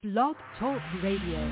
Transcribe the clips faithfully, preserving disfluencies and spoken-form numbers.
Blog Talk Radio.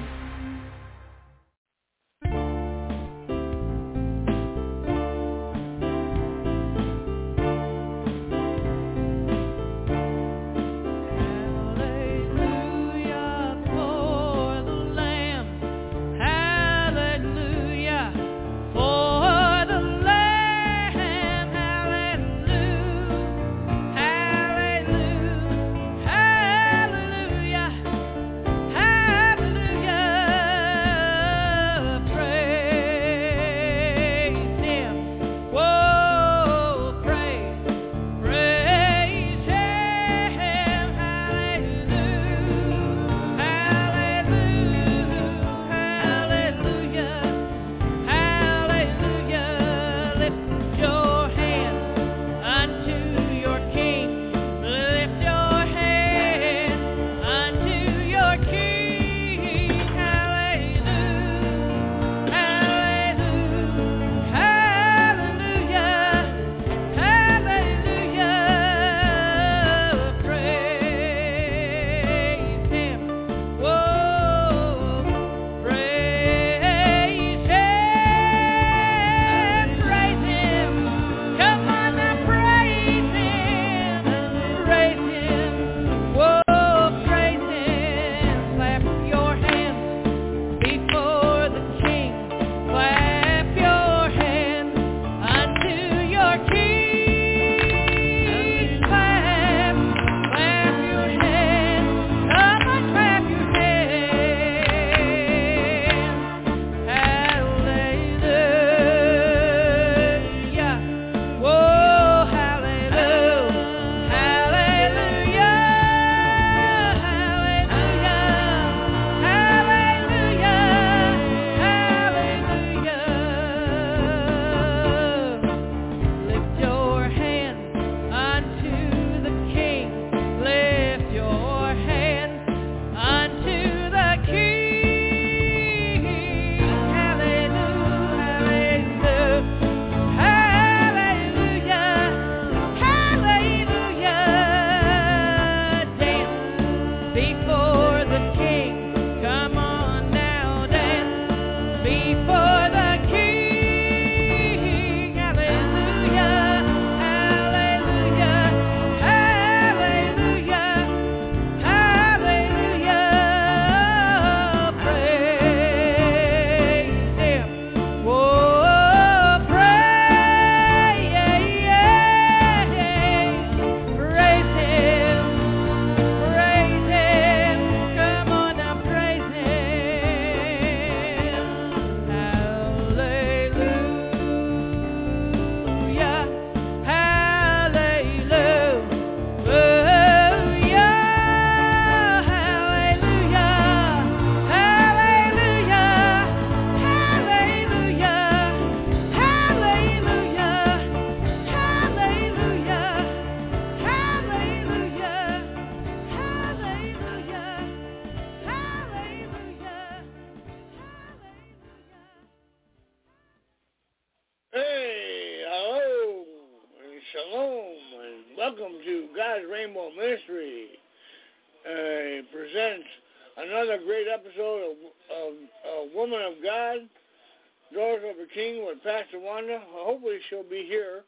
She'll be here.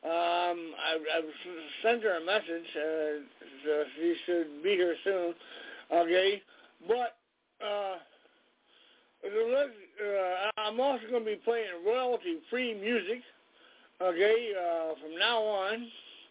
Um, I've, I've sent her a message. Uh, so she should be here soon. Okay, but uh, uh, I'm also going to be playing royalty-free music. Okay, uh, from now on,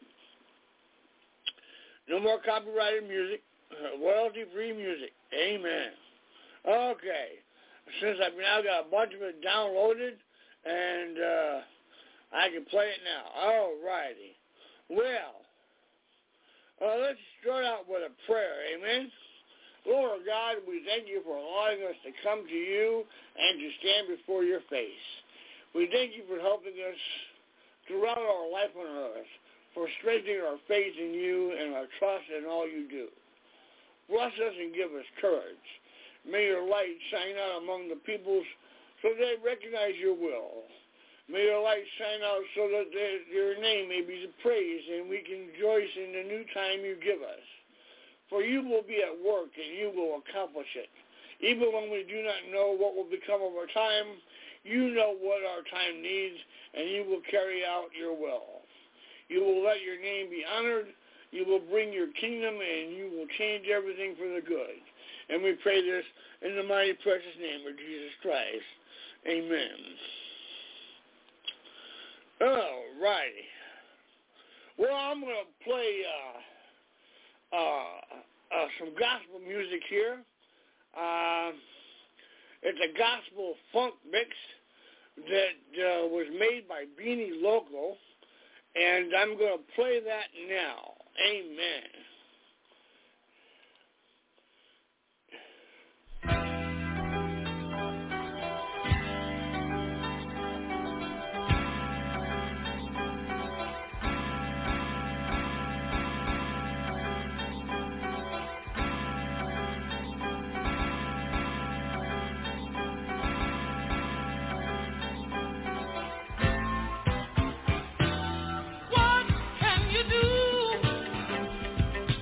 no more copyrighted music. Uh, royalty-free music. Amen. Okay, since I've now got a bunch of it downloaded and. Uh, I can play it now. All righty. Well, uh, let's start out with a prayer. Amen. Lord God, we thank you for allowing us to come to you and to stand before your face. We thank you for helping us throughout our life on earth, for strengthening our faith in you and our trust in all you do. Bless us and give us courage. May your light shine out among the peoples so they recognize your will. May your light shine out so that your name may be praised and we can rejoice in the new time you give us. for you will be at work and you will accomplish it. Even when we do not know what will become of our time, you know what our time needs, and you will carry out your will. You will let your name be honored. You will bring your kingdom, and you will change everything for the good. And we pray this in the mighty precious name of Jesus Christ. Amen. All righty. Well, I'm going to play uh, uh, uh, some gospel music here. Uh, it's a gospel funk mix that uh, was made by Beanie Loco, and I'm going to play that now. Amen. What can you do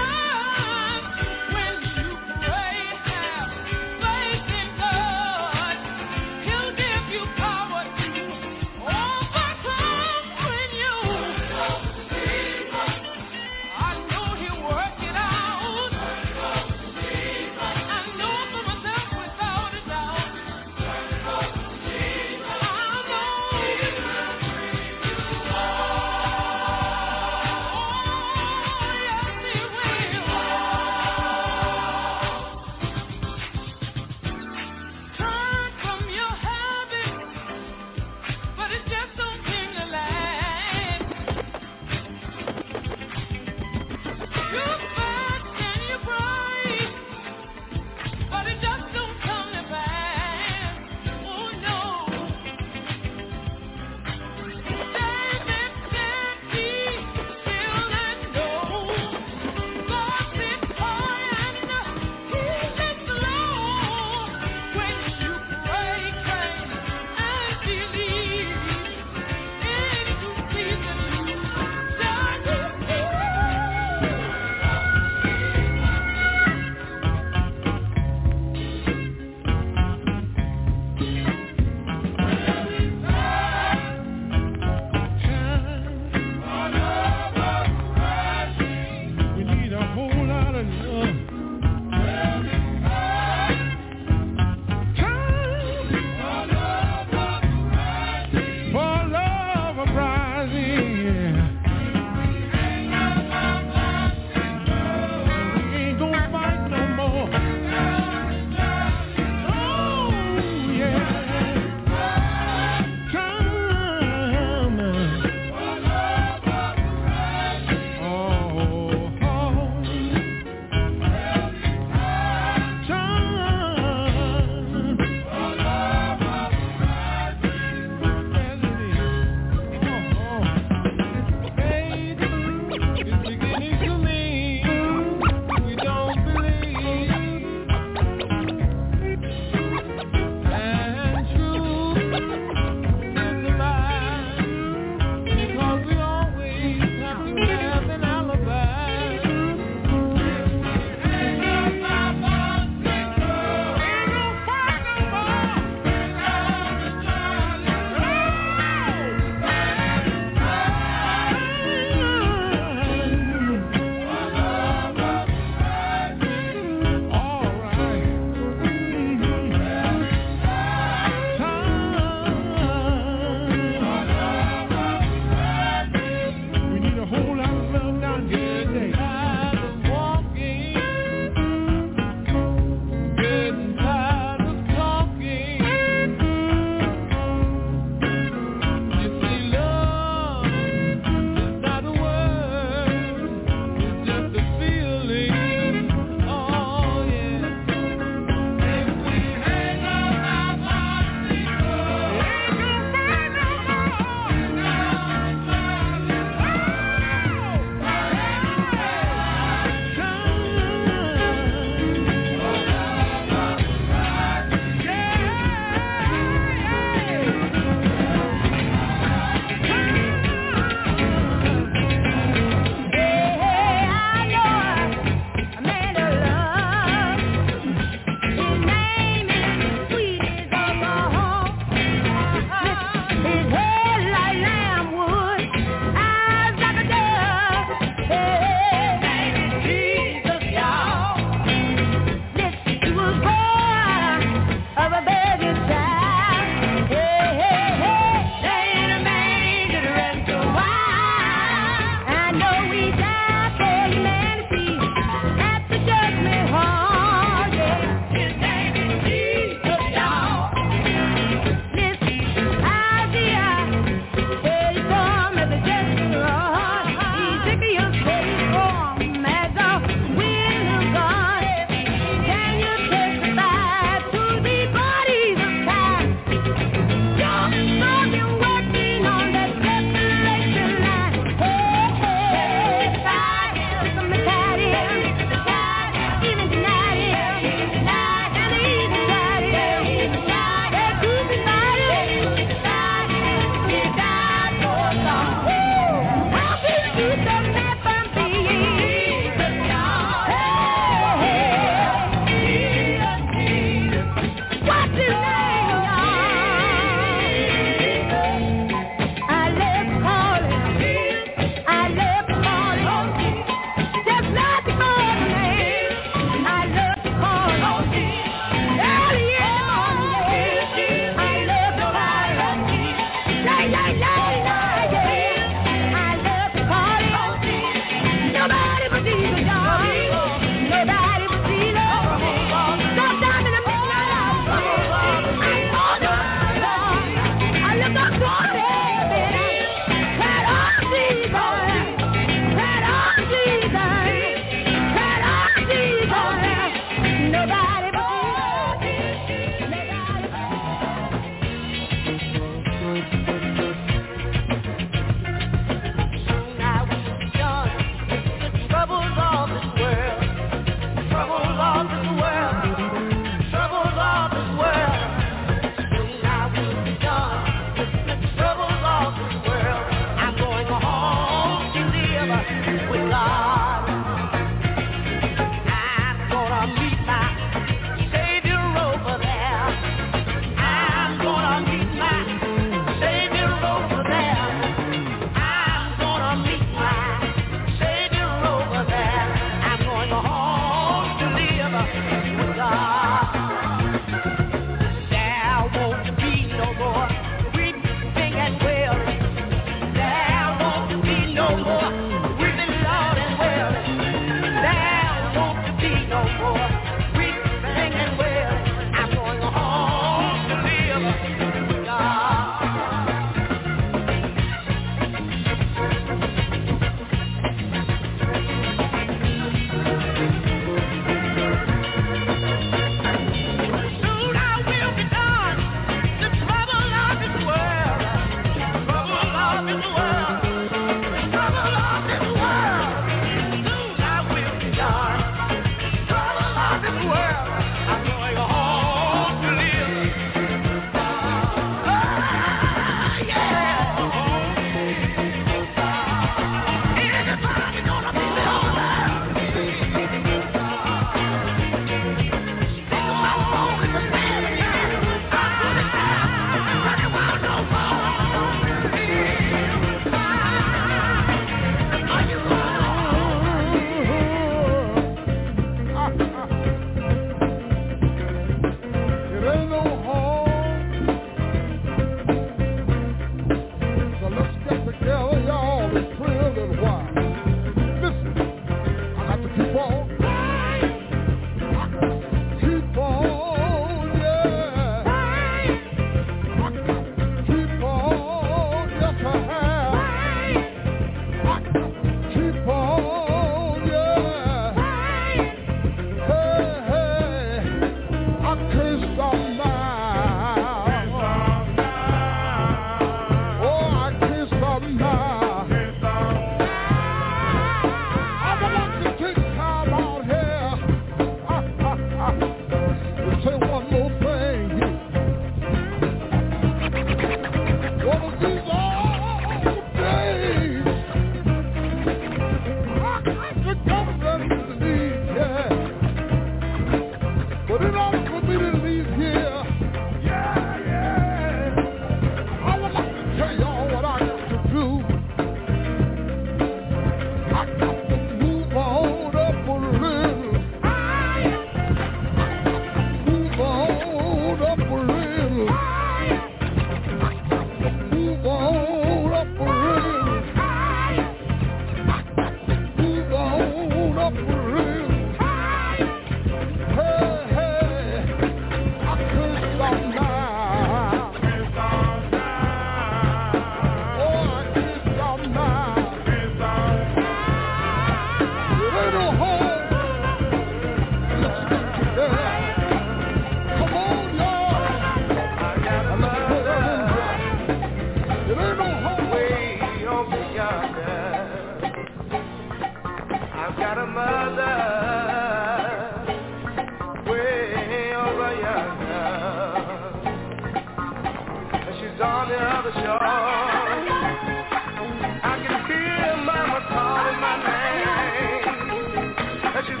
other shore. I can hear mama calling my name. And she's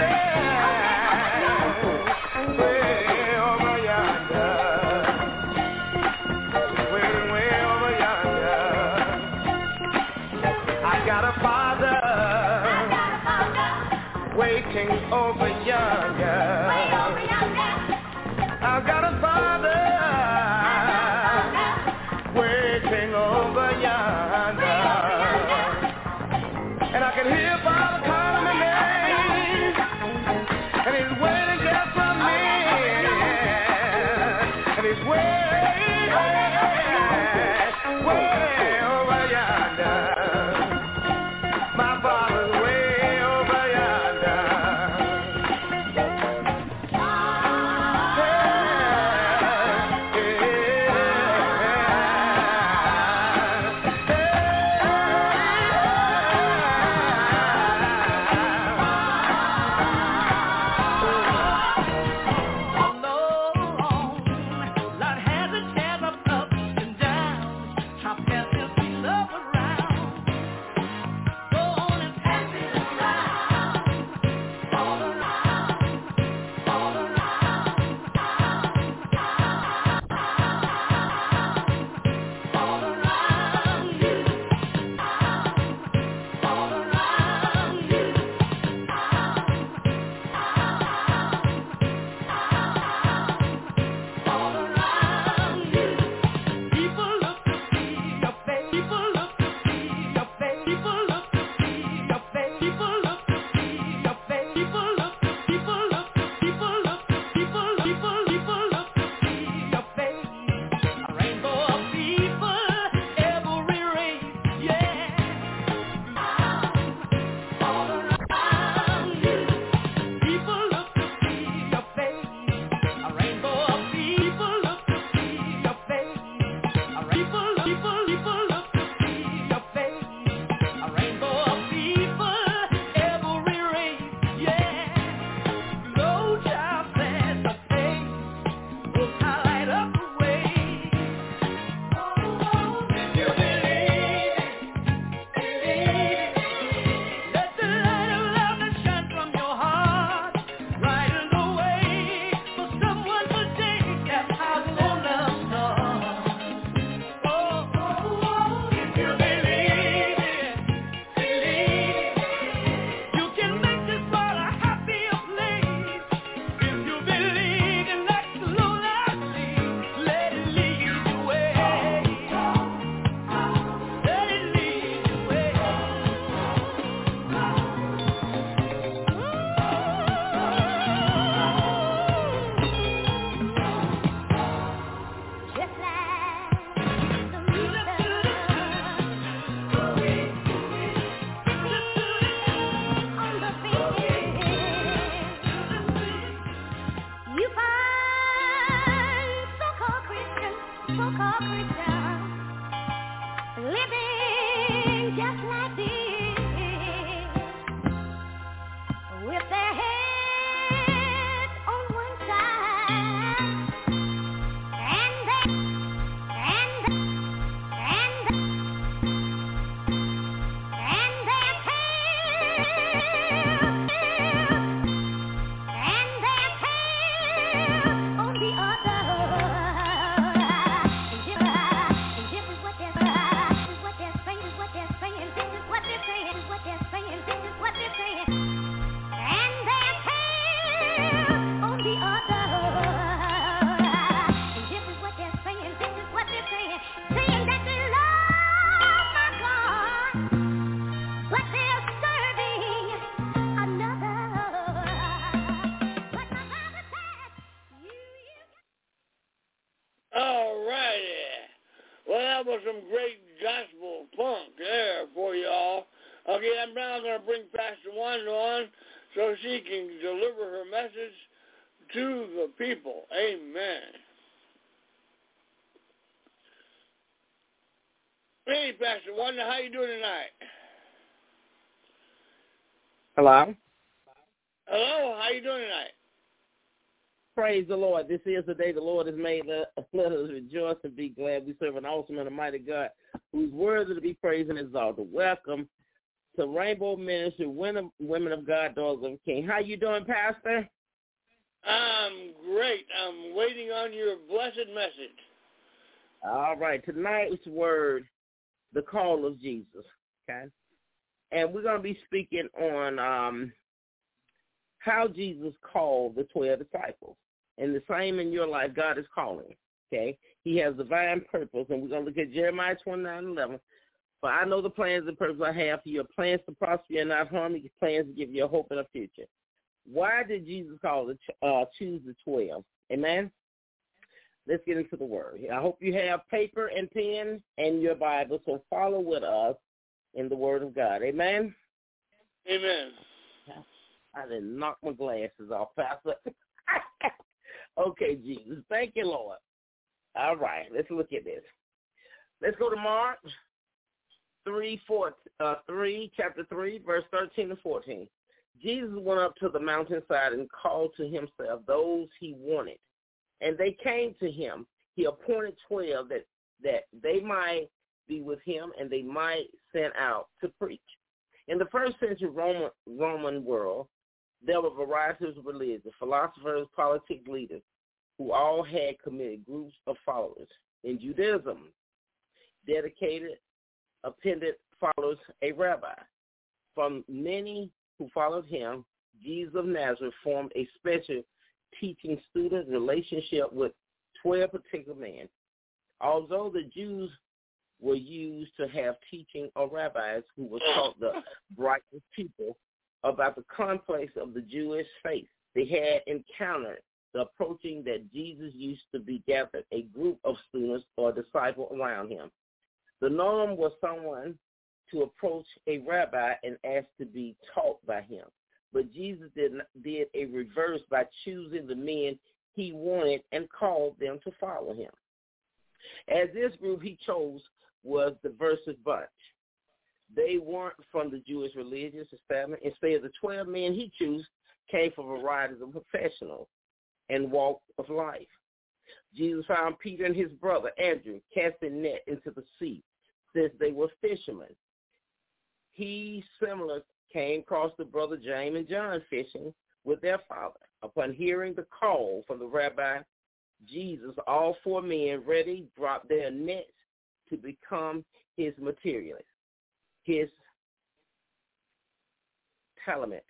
waiting way over yonder. She's waiting way over yonder. I got a father waiting over yonder. I've got a father waiting over yonder. And I can hear Father calling my name. And he's waiting just for me. And he's waiting way over yonder. My father's way over yonder. Hey, Pastor Wanda, how you doing tonight? Hello? Hello, how you doing tonight? Praise the Lord. This is the day the Lord has made. Let, let us rejoice and be glad. We serve an awesome and a mighty God who's worthy to be praised and exalted. Welcome to Rainbow Ministry, Women of God, Daughters of the King. How you doing, Pastor? I'm great. I'm waiting on your blessed message. All right. Tonight's word, the call of Jesus, okay? And we're going to be speaking on um, how Jesus called the twelve disciples. And the same in your life, God is calling, okay? He has divine purpose, and we're going to look at Jeremiah twenty-nine eleven. For I know the plans and purpose I have for you, plans to prosper you and not harm you, plans to give you a hope and a future. Why did Jesus call the, uh, choose the twelve? Amen? Let's get into the word. I hope you have paper and pen and your Bible, so follow with us in the word of God. Amen? Amen. I didn't knock my glasses off, Pastor. Okay, Jesus. Thank you, Lord. All right, let's look at this. Let's go to Mark three, four, uh, three, chapter three, verse thirteen and fourteen. Jesus went up to the mountainside and called to himself those he wanted, and they came to him. He appointed twelve that, that they might be with him and they might send out to preach. In the first century Roman, Roman world, there were varieties of religions, philosophers, political leaders, who all had committed groups of followers. In Judaism, dedicated, appended followers a rabbi. From many who followed him, Jesus of Nazareth formed a special teaching student relationship with twelve particular men. Although the Jews were used to have teaching or rabbis who were taught the brightest people about the complex of the Jewish faith, they had encountered the approaching that Jesus used to be gathered a group of students or disciples around him. The norm was someone to approach a rabbi and ask to be taught by him. But Jesus did, did a reverse by choosing the men he wanted and called them to follow him. As this group he chose was the versus bunch. They weren't from the Jewish religious establishment. Instead, the twelve men he chose came from varieties of professionals and walk of life. Jesus found Peter and his brother Andrew casting net into the sea, since they were fishermen. He similar came across the brother James and John fishing with their father. Upon hearing the call from the rabbi Jesus, all four men ready dropped their nets to become his materialists, his talent.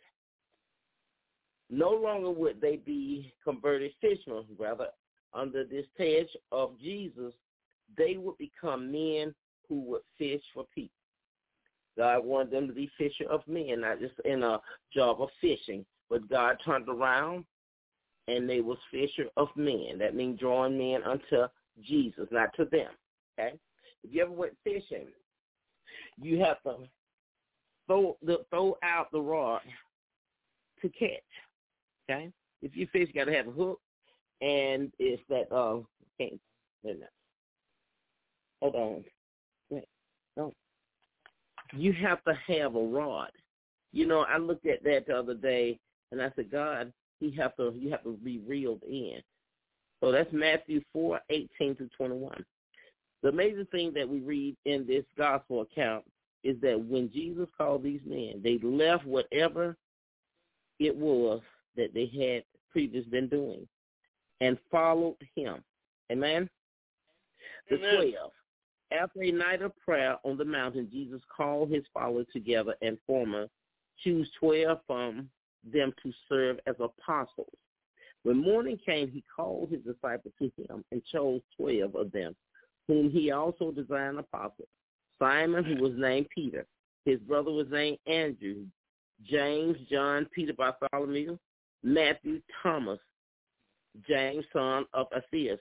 No longer would they be converted fishermen. Rather, under this pledge of Jesus, they would become men who would fish for people. God wanted them to be fisher of men, not just in a job of fishing. But God turned around, and they was fisher of men. That means drawing men unto Jesus, not to them. Okay? If you ever went fishing, you have to throw the, throw out the rod to catch. Okay? If you fish, you got to have a hook, and it's that, uh, can't, wait a hold on. Wait, no. You have to have a rod. You know, I looked at that the other day, and I said, God, you have to, you have to be reeled in. So that's Matthew four, eighteen to twenty-one. The amazing thing that we read in this gospel account is that when Jesus called these men, they left whatever it was that they had previously been doing and followed him. Amen? The Amen. twelve. After a night of prayer on the mountain, Jesus called his followers together and former choose twelve from them to serve as apostles. When morning came, he called his disciples to him and chose twelve of them, whom he also designed apostles. Simon, who was named Peter, his brother was named Andrew, James, John, Peter, Bartholomew, Matthew, Thomas, James, son of Alphaeus,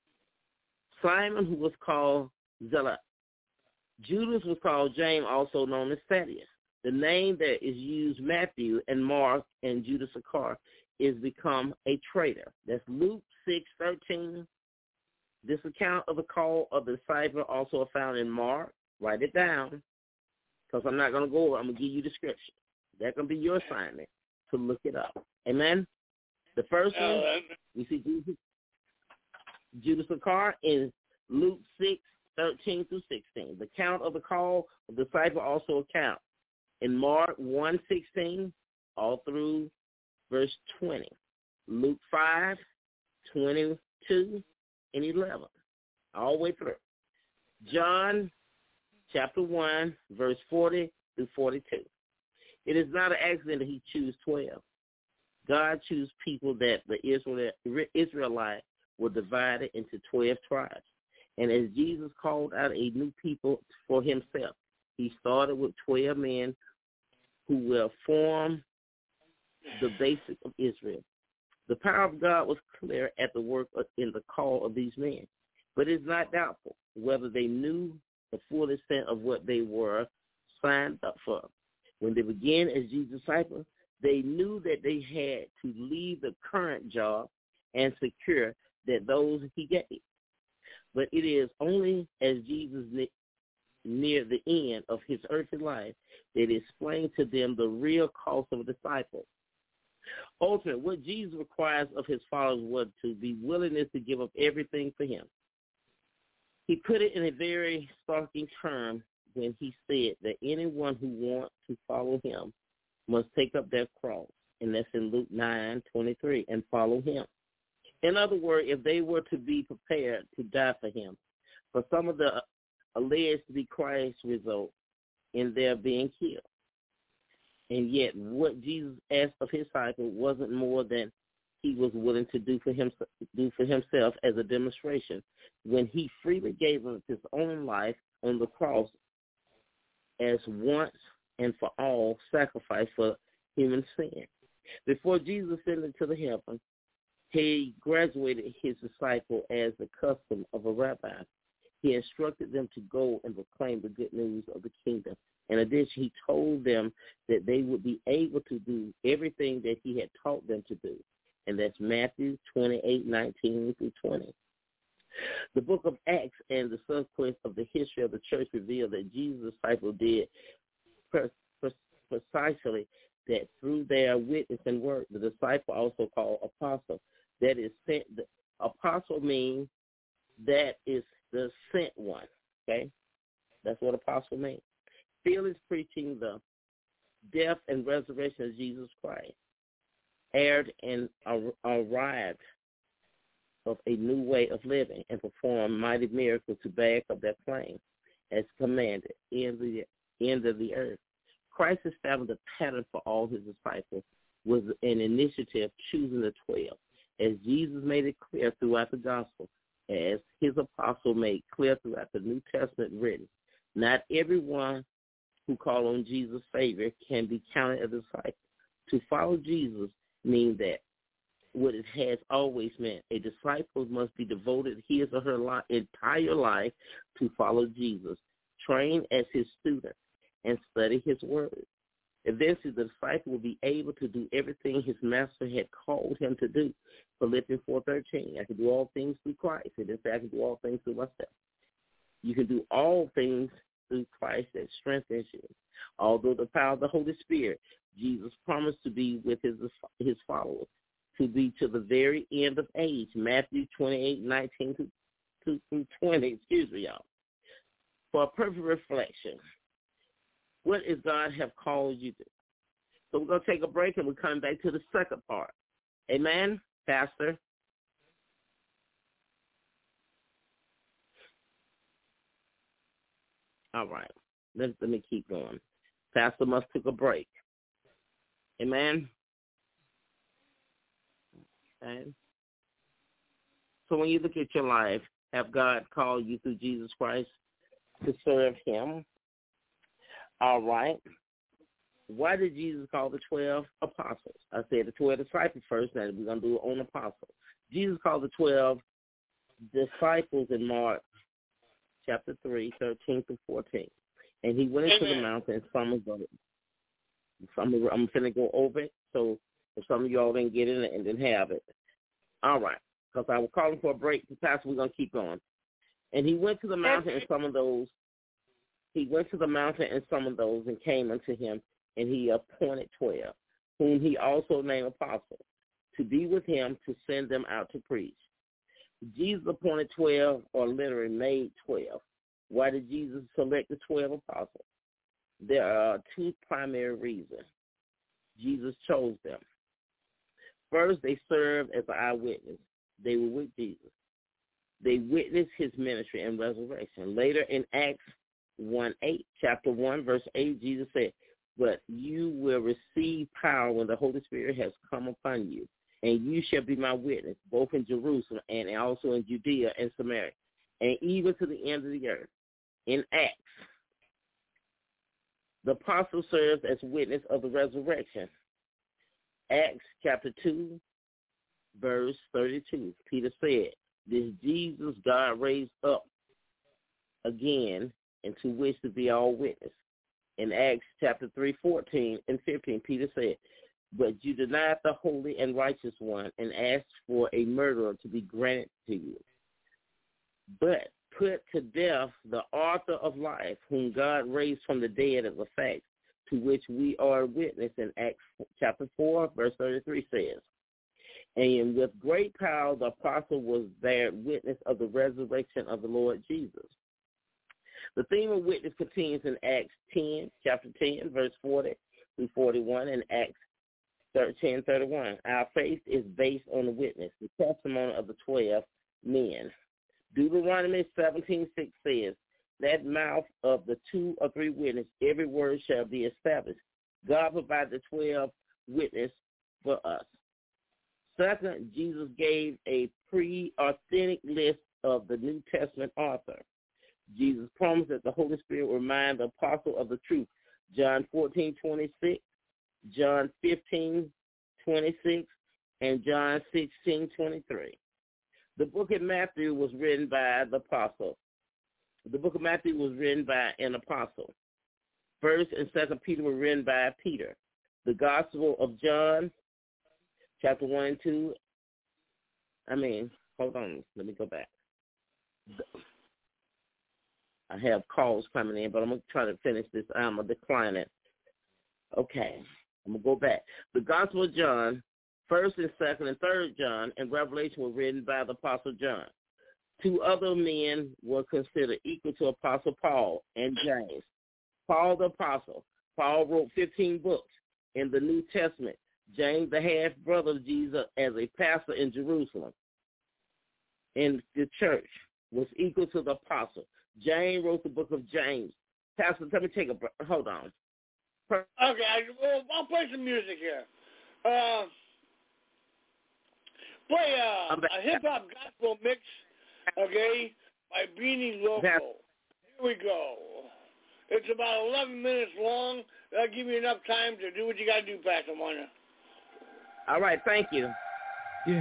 Simon, who was called Zealot. Judas was called James, also known as Thaddeus. The name that is used Matthew and Mark and Judas Iscariot is become a traitor. That's Luke six thirteen. This account of the call of the disciple also found in Mark. Write it down, because I'm not going to go over. I'm going to give you the scripture. That's going to be your assignment to look it up. Amen? The first Uh, one, we see Judas, Judas Iscariot in Luke six, thirteen through sixteen. The count of the call of the disciple also account in Mark one, sixteen, all through verse twenty. Luke five, twenty-two, and eleven, all the way through. John chapter one, verse forty through forty-two. It is not an accident that he chose twelve. God chose people that the Israel, Israelites were divided into twelve tribes. And as Jesus called out a new people for himself, he started with twelve men who will form the basic of Israel. The power of God was clear at the work in the call of these men, but it's not doubtful whether they knew the full extent of what they were signed up for. When they began as Jesus' disciples, they knew that they had to leave the current job and secure that those he gave. But it is only as Jesus near the end of his earthly life that he explained to them the real cost of a disciple. Ultimately, what Jesus requires of his followers was to be willingness to give up everything for him. He put it in a very startling term when he said that anyone who wants to follow him must take up their cross, and that's in Luke nine twenty-three, and follow him. In other words, if they were to be prepared to die for him, for some of the alleged to be Christ's result in their being killed. And yet what Jesus asked of his disciples wasn't more than he was willing to do for him, do for himself as a demonstration when he freely gave us his own life on the cross as once and for all sacrifice for human sin. Before Jesus ascended to the heaven, he graduated his disciple as the custom of a rabbi. He instructed them to go and proclaim the good news of the kingdom. In addition, he told them that they would be able to do everything that he had taught them to do. And that's Matthew twenty-eight, nineteen through twenty. The book of Acts and the subsequent of the history of the church reveal that Jesus' disciples did precisely that through their witness and work. The disciple also called apostle. That is sent. The apostle means that is the sent one. Okay, that's what apostle means. Still is preaching the death and resurrection of Jesus Christ, aired and arrived of a new way of living, and performed mighty miracles to back up their claim as commanded in the end of the earth. Christ established a pattern for all his disciples with an initiative choosing the twelve, as Jesus made it clear throughout the gospel, as his apostle made clear throughout the New Testament written. Not everyone who call on Jesus' Savior can be counted as a disciple. To follow Jesus means that what it has always meant. A disciple must be devoted his or her life, entire life to follow Jesus, train as his student, and study his word. Eventually, the disciple will be able to do everything his master had called him to do. Philippians four thirteen, I can do all things through Christ. It didn't say I can do all things through myself. You can do all things through Christ that strengthens you. Although the power of the Holy Spirit, Jesus promised to be with his his followers, to be to the very end of age. Matthew twenty-eight, nineteen through twenty, excuse me, y'all. For a perfect reflection, what is God have called you to? So we're going to take a break and we're coming back to the second part. Amen, Pastor? All right. Let, let me keep going. Pastor must take a break. Amen? Okay. So when you look at your life, have God called you through Jesus Christ to serve him? All right. Why did Jesus call the twelve apostles? I said the twelve disciples first, now we're going to do it on apostles. Jesus called the twelve disciples in Mark chapter three, thirteen through fourteen. And he went into the mountain and summoned them. Some of, I'm going to go over it, so if some of y'all didn't get it and didn't have it. All right, because I was calling for a break. Pastor, we're going to keep going. And he went to the mountain and summoned those. He went to the mountain and summoned those and came unto him, and he appointed twelve, whom he also named apostles, to be with him, to send them out to preach. Jesus appointed twelve, or literally made twelve. Why did Jesus select the twelve apostles? There are two primary reasons Jesus chose them. First, they served as an eyewitness. They were with Jesus. They witnessed his ministry and resurrection. Later in Acts one eight, chapter one, verse eight, Jesus said, but you will receive power when the Holy Spirit has come upon you, and you shall be my witness, both in Jerusalem and also in Judea and Samaria, and even to the end of the earth. In Acts, the apostle serves as witness of the resurrection. Acts chapter two, verse thirty-two, Peter said, this Jesus God raised up again, and to which to be all witness. In Acts chapter three, fourteen and fifteen, Peter said, but you denied the holy and righteous one and asked for a murderer to be granted to you. But put to death the author of life, whom God raised from the dead as a fact, to which we are witness. In Acts chapter four, verse thirty-three says, and with great power the apostle was there witness of the resurrection of the Lord Jesus. The theme of witness continues in Acts ten, chapter ten, verse forty through forty-one, and Acts thirteen, thirty-one. Our faith is based on the witness, the testimony of the twelve men. Deuteronomy seventeen, six says, that mouth of the two or three witnesses, every word shall be established. God provided the twelve witnesses for us. Second, Jesus gave a pre-authentic list of the New Testament author. Jesus promised that the Holy Spirit will remind the apostle of the truth. John fourteen, twenty-six, John fifteen, twenty-six, and John sixteen, twenty-three. The book of Matthew was written by the apostle. The book of Matthew was written by an apostle. First and Second Peter were written by Peter. The Gospel of John, chapter one and two. I mean, hold on, let me go back. I have calls coming in, but I'm going to try to finish this. I'm going to decline it. Okay, I'm going to go back. The Gospel of John, First and Second and Third John, and Revelation were written by the Apostle John. Two other men were considered equal to Apostle Paul and James. Paul the Apostle. Paul wrote fifteen books in the New Testament. James, the half-brother of Jesus, as a pastor in Jerusalem in the church, was equal to the apostle. James wrote the book of James. Pastor, let me take a break. Hold on. Okay, I, well, I'll play some music here. Uh, play uh, a hip-hop gospel mix, okay, by Beanie Loco. Here we go. It's about eleven minutes long. That'll give you enough time to do what you got to do, Pastor Warner. All right, thank you. Yeah.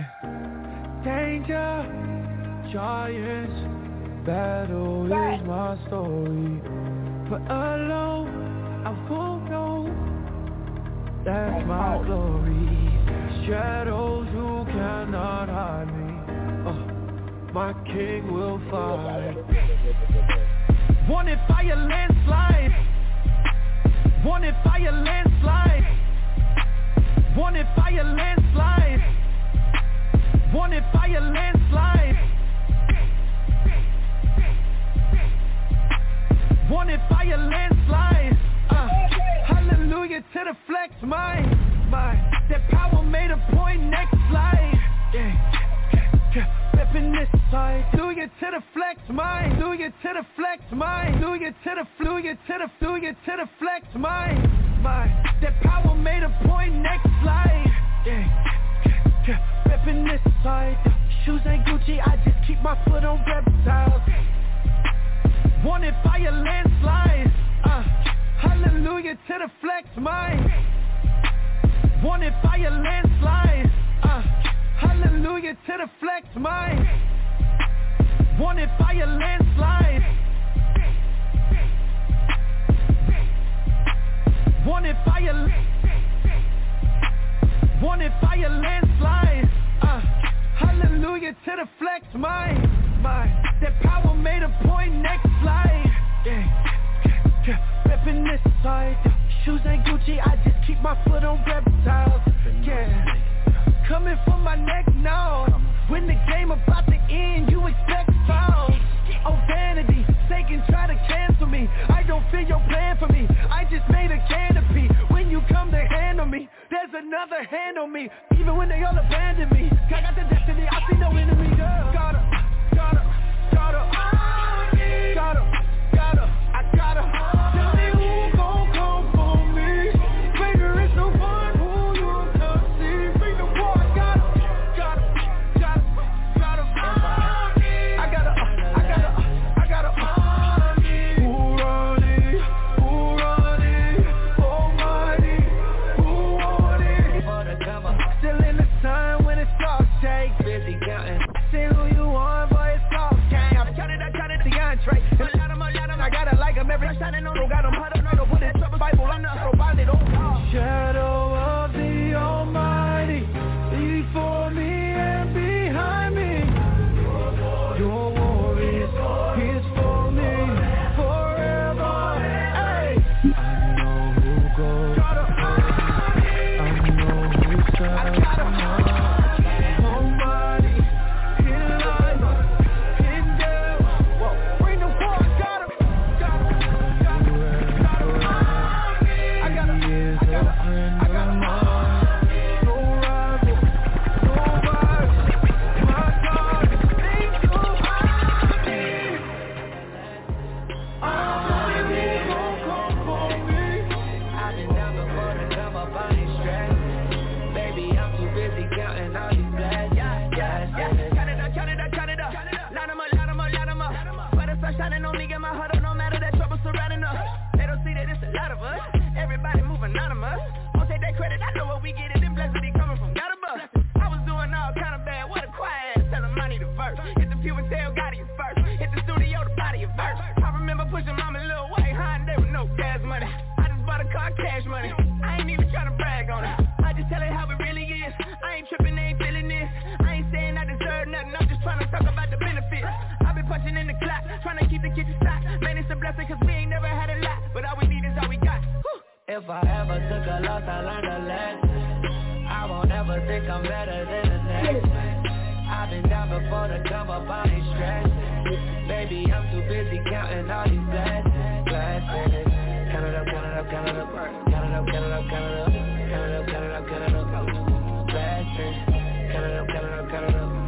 Danger, giants, battle is my story. But alone, I won't know. That's my glory. Shadows who cannot hide me. Oh, my king will fight. Wanted fire landslide. Wanted fire landslide. Wanted fire landslide. Wanted fire landslide. Wanted fire landslide. Uh, hallelujah to the flex, mine, mine. That power made a point. Next slide. Yeah. Reppin' this side. Hallelujah to the flex, mine. Hallelujah to the flex, mine. Hallelujah to the hallelujah to the hallelujah to the flex, mine, mine. That power made a point. Next slide. Yeah. Reppin' this side. Shoes ain't Gucci, I just keep my foot on reptiles. Wanted fire landslide. Uh, hallelujah to the flex, mine. Wanted fire landslide. Uh, hallelujah to the flex, mine. Wanted fire landslide. Wanted fire. Wanted fire landslide. Uh, hallelujah to the flex, mine, mine. That power made a point. Next slide. Yeah, yeah. Reppin' this side. Shoes ain't Gucci, I just keep my foot on reptiles. Yeah, coming for fulfill your plan for me. I just made a canopy. When you come to handle me, there's another hand on me. Even when they all abandon me, I got the destiny, I see no enemy. Gotta, gotta, gotta, gotta, gotta, I gotta. Tell me who gon' come for me. Baby, it's no fun who you come see. Bring the war, gotta, gotta, gotta, gotta. I gotta, I gotta, I gotta. Who run it? Who run it? Almighty, who want it? Still in the sun when it's all shake. Busy counting. See who you want, boy, it's all game. I'm counting, I counted the entree. And a lot of them, a lot of them, I gotta like them. Every shining on them, got them hot up, no, put that trouble Bible on the robot, it on. Shadow of the Almighty, before me and behind me. Your war is, is for me, forever. Hey, I know who goes, I know who strives. Shining on me, get my heart up, no matter that trouble surrounding us. They don't see that it's a lot of us. Everybody move anonymous. Won't take that credit, I know where we get it. Them blessings be coming from God above. I was doing all kind of bad, what a quiet ass. Tell them I need a verse. Hit the pew and tell God he's first. Hit the studio, the body of verse. I remember pushing mama little white Honda with no gas money. I just bought a car, cash money. I ain't even trying to brag on it. I just tell it how it really is. I ain't tripping, ain't feeling this. I ain't saying I deserve nothing, I'm just trying to talk about the benefits. Punching in the clock, trying to keep the kitchen stocked. Man, it's a blessing cause we ain't never had a lot, but all we need is all we got. Whew. If I ever took a loss, I learned a lesson. I won't ever think I'm better than the next. I've been down before to come up, I ain't stressing. Baby, I'm too busy counting all these blessings. Blessings. Count it up, count it up, count it up. Count it up, count it up, count it up. Count it up, count it up, count it up. Blessings. Count it up, count it up, count it up.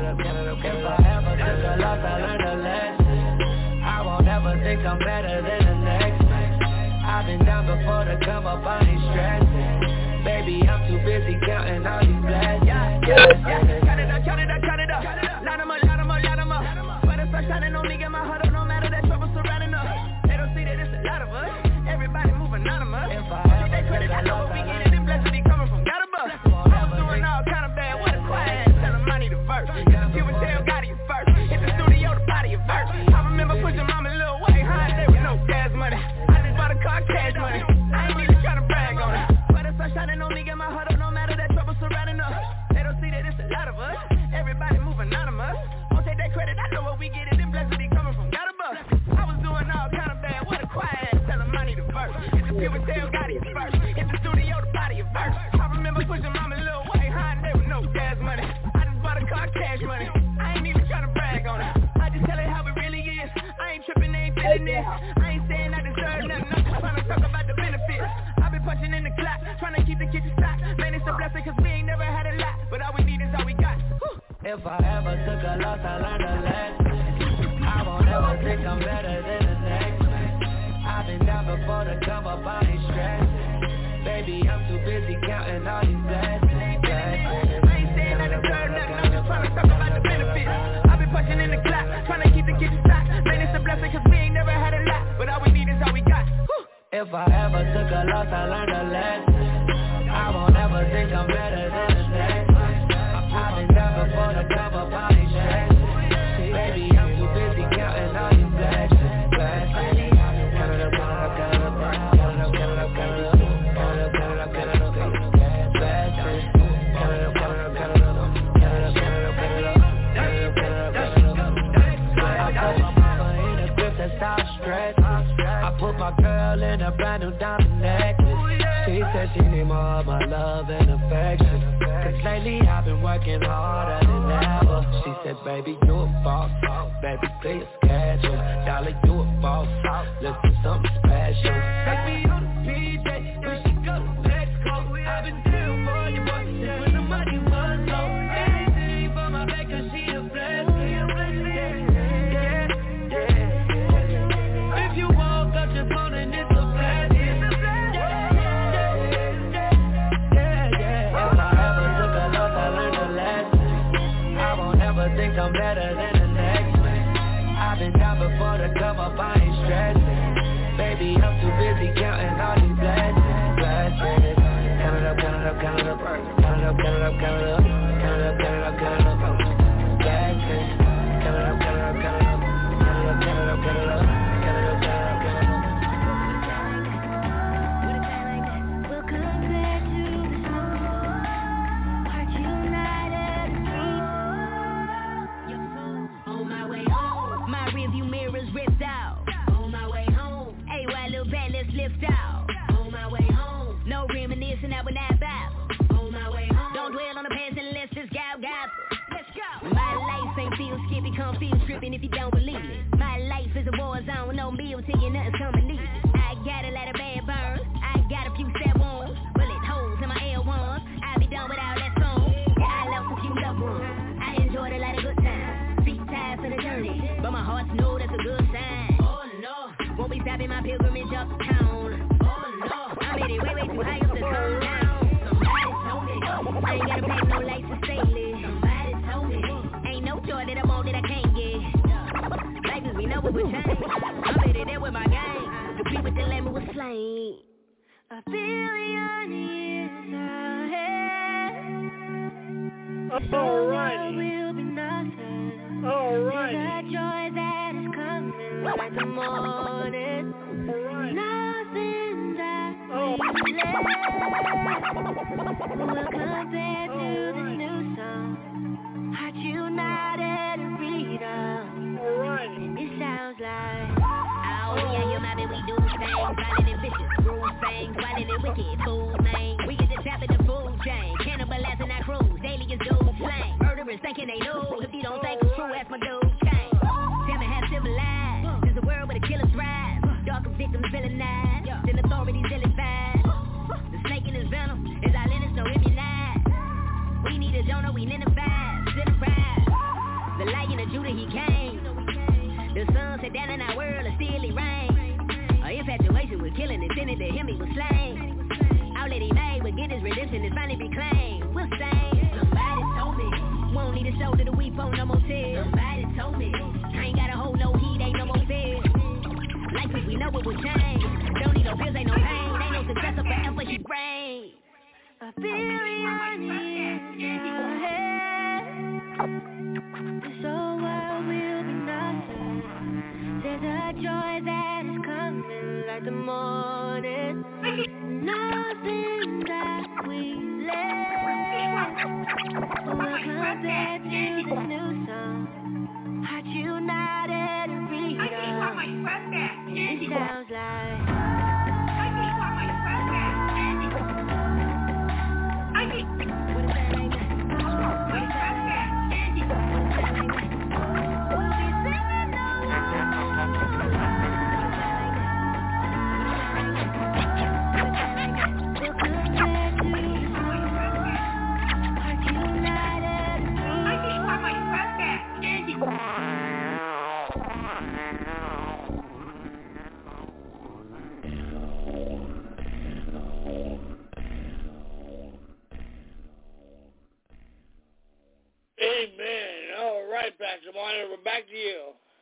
If I ever took a loss, I learned a lesson. I won't ever think I'm better than the next. I've been down before to come up, I ain't stressing. Baby, I'm too busy counting all these blessings. Yeah, yeah, yeah. Count it up, count it up, count it up. Line them up, line them up, line them up. But the sun shining on me, get my heart up, no matter that trouble surrounding us. They don't see that it's a lot of us. Everybody move anonymous. If I ever take credit, I know what we get it. Them blessings be coming from God above. I was doing all kind of bad, what a quiet ass. Tell them I need a verse. You would tell God he's first. Hit the studio, the body of verse. I remember pushing mama little white Honda with no gas money. I just bought a car, cash money. I ain't even trying to brag on it. But the sun shining on me, get my heart up, no matter that trouble surrounding us. They don't see that it's a lot of us. Everybody move anonymous. Won't take that credit, I know where we get it. Them blessings be coming from God above. I was doing all kind of bad, what a quiet ass. Tell them I need a verse. Hit the pew and tell God he's first. Hit the studio, the body of verse. I remember pushing mama little white Honda with no gas money. Car cash money, I ain't even trying to brag on it. I just tell it how it really is. I ain't tripping, ain't feeling this. I ain't saying I deserve nothing, I'm just trying to talk about the benefits. I've been punching in the clock, trying to keep the kitchen stocked. Man, it's a blessing cause we ain't never had a lot, but all we need is all we got. Whew. If I ever took a loss, I learned a lesson. I won't ever think I'm better than the next. I've been down before to come up, I ain't stressing. Baby, I'm too busy counting all these blessings. Blessings. I ain't saying I deserve nothing, I'm just trying to talk about the benefits. I've been punching in the clock, trying to keep the kitchen stocked. Man, it's a blessing cause we ain't never had a lot, but all we need is all we got. Whew. If I ever took a loss, I learned a lesson. I won't ever think I'm better than the next. I've been down before to come up, I ain't stressing. Baby, I'm too busy counting all these blessings. Blessings. Count it up, count it up, count it up. Count it up, count it up, count it up. Count it up, count it up, count it up. Blessings. Count it up, count it up, count it up. Count it up, count it up, count it up. Count it up, count it up, count it up. I put my mama in a grip that's all stressed. I put my girl in a brand new diamond necklace. She said she need more of my love and affection. Cause lately I've been working harder than ever. She said, baby, you a boss. Baby, please schedule. Dolly, you a boss. Listen, something special. just want and it's a blessing. Yeah, yeah, yeah, yeah. If I ever took a loss, I learned a lesson. I won't ever think I'm better than the next man. I've been down before to come up, I ain't stressing. Baby, I'm too busy counting all these blessings, blessings. Count it up, count it up, count it up, count it up, count it up, count it up, count it up, count it up, count it up, blessings. Count it up, count it up, count it up, count it up, count it up, count it up, count it up, count it up, count it up. We'll compare to the snow, heart united and free. On my way home, my rearview mirror's ripped out. On my way home, hey, why little bad, let's lift out. On my way home, no reminiscing, I would not bow. On my way home, don't dwell on the past and let's just go, go. Let's go. My life ain't feel skippy, come feel stripping if you don't believe it. My life is a war zone, no meal till you nothing's coming easy. I got a lot of bad burns, I got a few sad wounds, bullet holes in my L ones. I'll be done without that song. Yeah, I lost a few loved ones, I enjoyed a lot of good times. Feet tired for the journey, but my heart knows that's a good sign. Oh no, won't be stopping my pilgrimage uptown. Oh no, I made it way, way too high up to come down. Somebody told me, I ain't gotta pay no license daily. Somebody told me, ain't no joy that I want that I can't get. Life is we know it will change. I'm ready there with my gang. The beat with the lemon was slain. A billion years ahead. Alrighty. Will be nothing. Alrighty. The joy that is coming like the morning. Alright. Nothing that Oh. we let will compare to this new song. Heart united and freedom. Alrighty. It sounds like, oh yeah, you might be we do things violent and vicious, groove things violent and wicked, fool name. We get the tap of the food chain, cannibalizing our crews, daily is dude slang. Murderers thinking they know, if you don't think it's true, ask my dude Kane. Tell me how civilized, there's a world where the killers thrive. Darker victims villainized, then authorities vilified. The snake in his venom is our lineage, no immunized. We need a donor, we identified, certified. The lion of Judah, he came. The sun set down in our world, and still he reigns. Our infatuation with killing, intended to him, he was slain. All that he made would get his redemption and finally reclaimed. We'll sing. Somebody told me, won't need a shoulder to weep on, no more tears. Somebody told me, I ain't gotta hold no heat, ain't no more fear. Life as we know it will change. Don't need no pills, ain't no pain. Ain't no successor forever, he reigns. A billion years ahead, this whole world will be nothing. There's a joy that is coming like the morning. Nothing that we let will compare to this new song. Heart united and freedom. It sounds like. Amen. All right, Pastor Martin, we're back to you.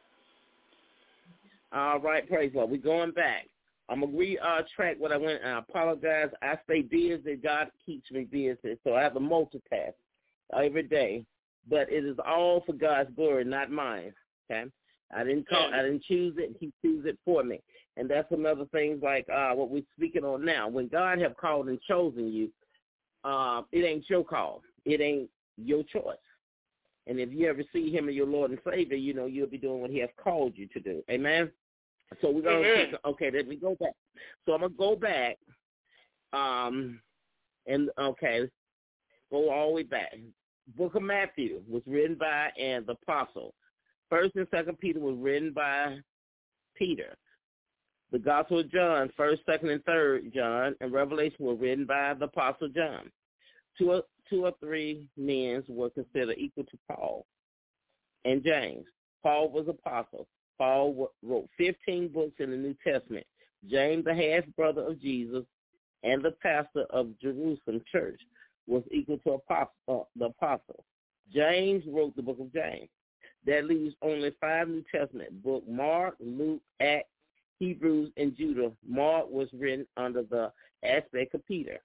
All right, praise Lord. We're going back. I'm going to re-track what I went, and I apologize. I stay busy. God keeps me busy, so I have to multitask every day. But it is all for God's glory, not mine, okay? I didn't call, I didn't choose it. He chose it for me. And that's another thing like uh, what we're speaking on now. When God have called and chosen you, uh, it ain't your call. It ain't your choice. And if you ever see him as your Lord and Savior, you know you'll be doing what he has called you to do. Amen? So we're going to, okay, let me go back. So I'm going to go back, um, and, okay, go all the way back. Book of Matthew was written by and the apostle. First and Second Peter was written by Peter. The Gospel of John, First, Second, and Third John, and Revelation were written by the apostle John. Two or, two or three men were considered equal to Paul and James. Paul was apostle. Paul wrote fifteen books in the New Testament, James, the half-brother of Jesus and the pastor of Jerusalem church, was equal to apostle, uh, the apostle. James wrote the book of James. That leaves only five New Testament books: Mark, Luke, Acts, Hebrews, and Judah. Mark was written under the aspect of Peter.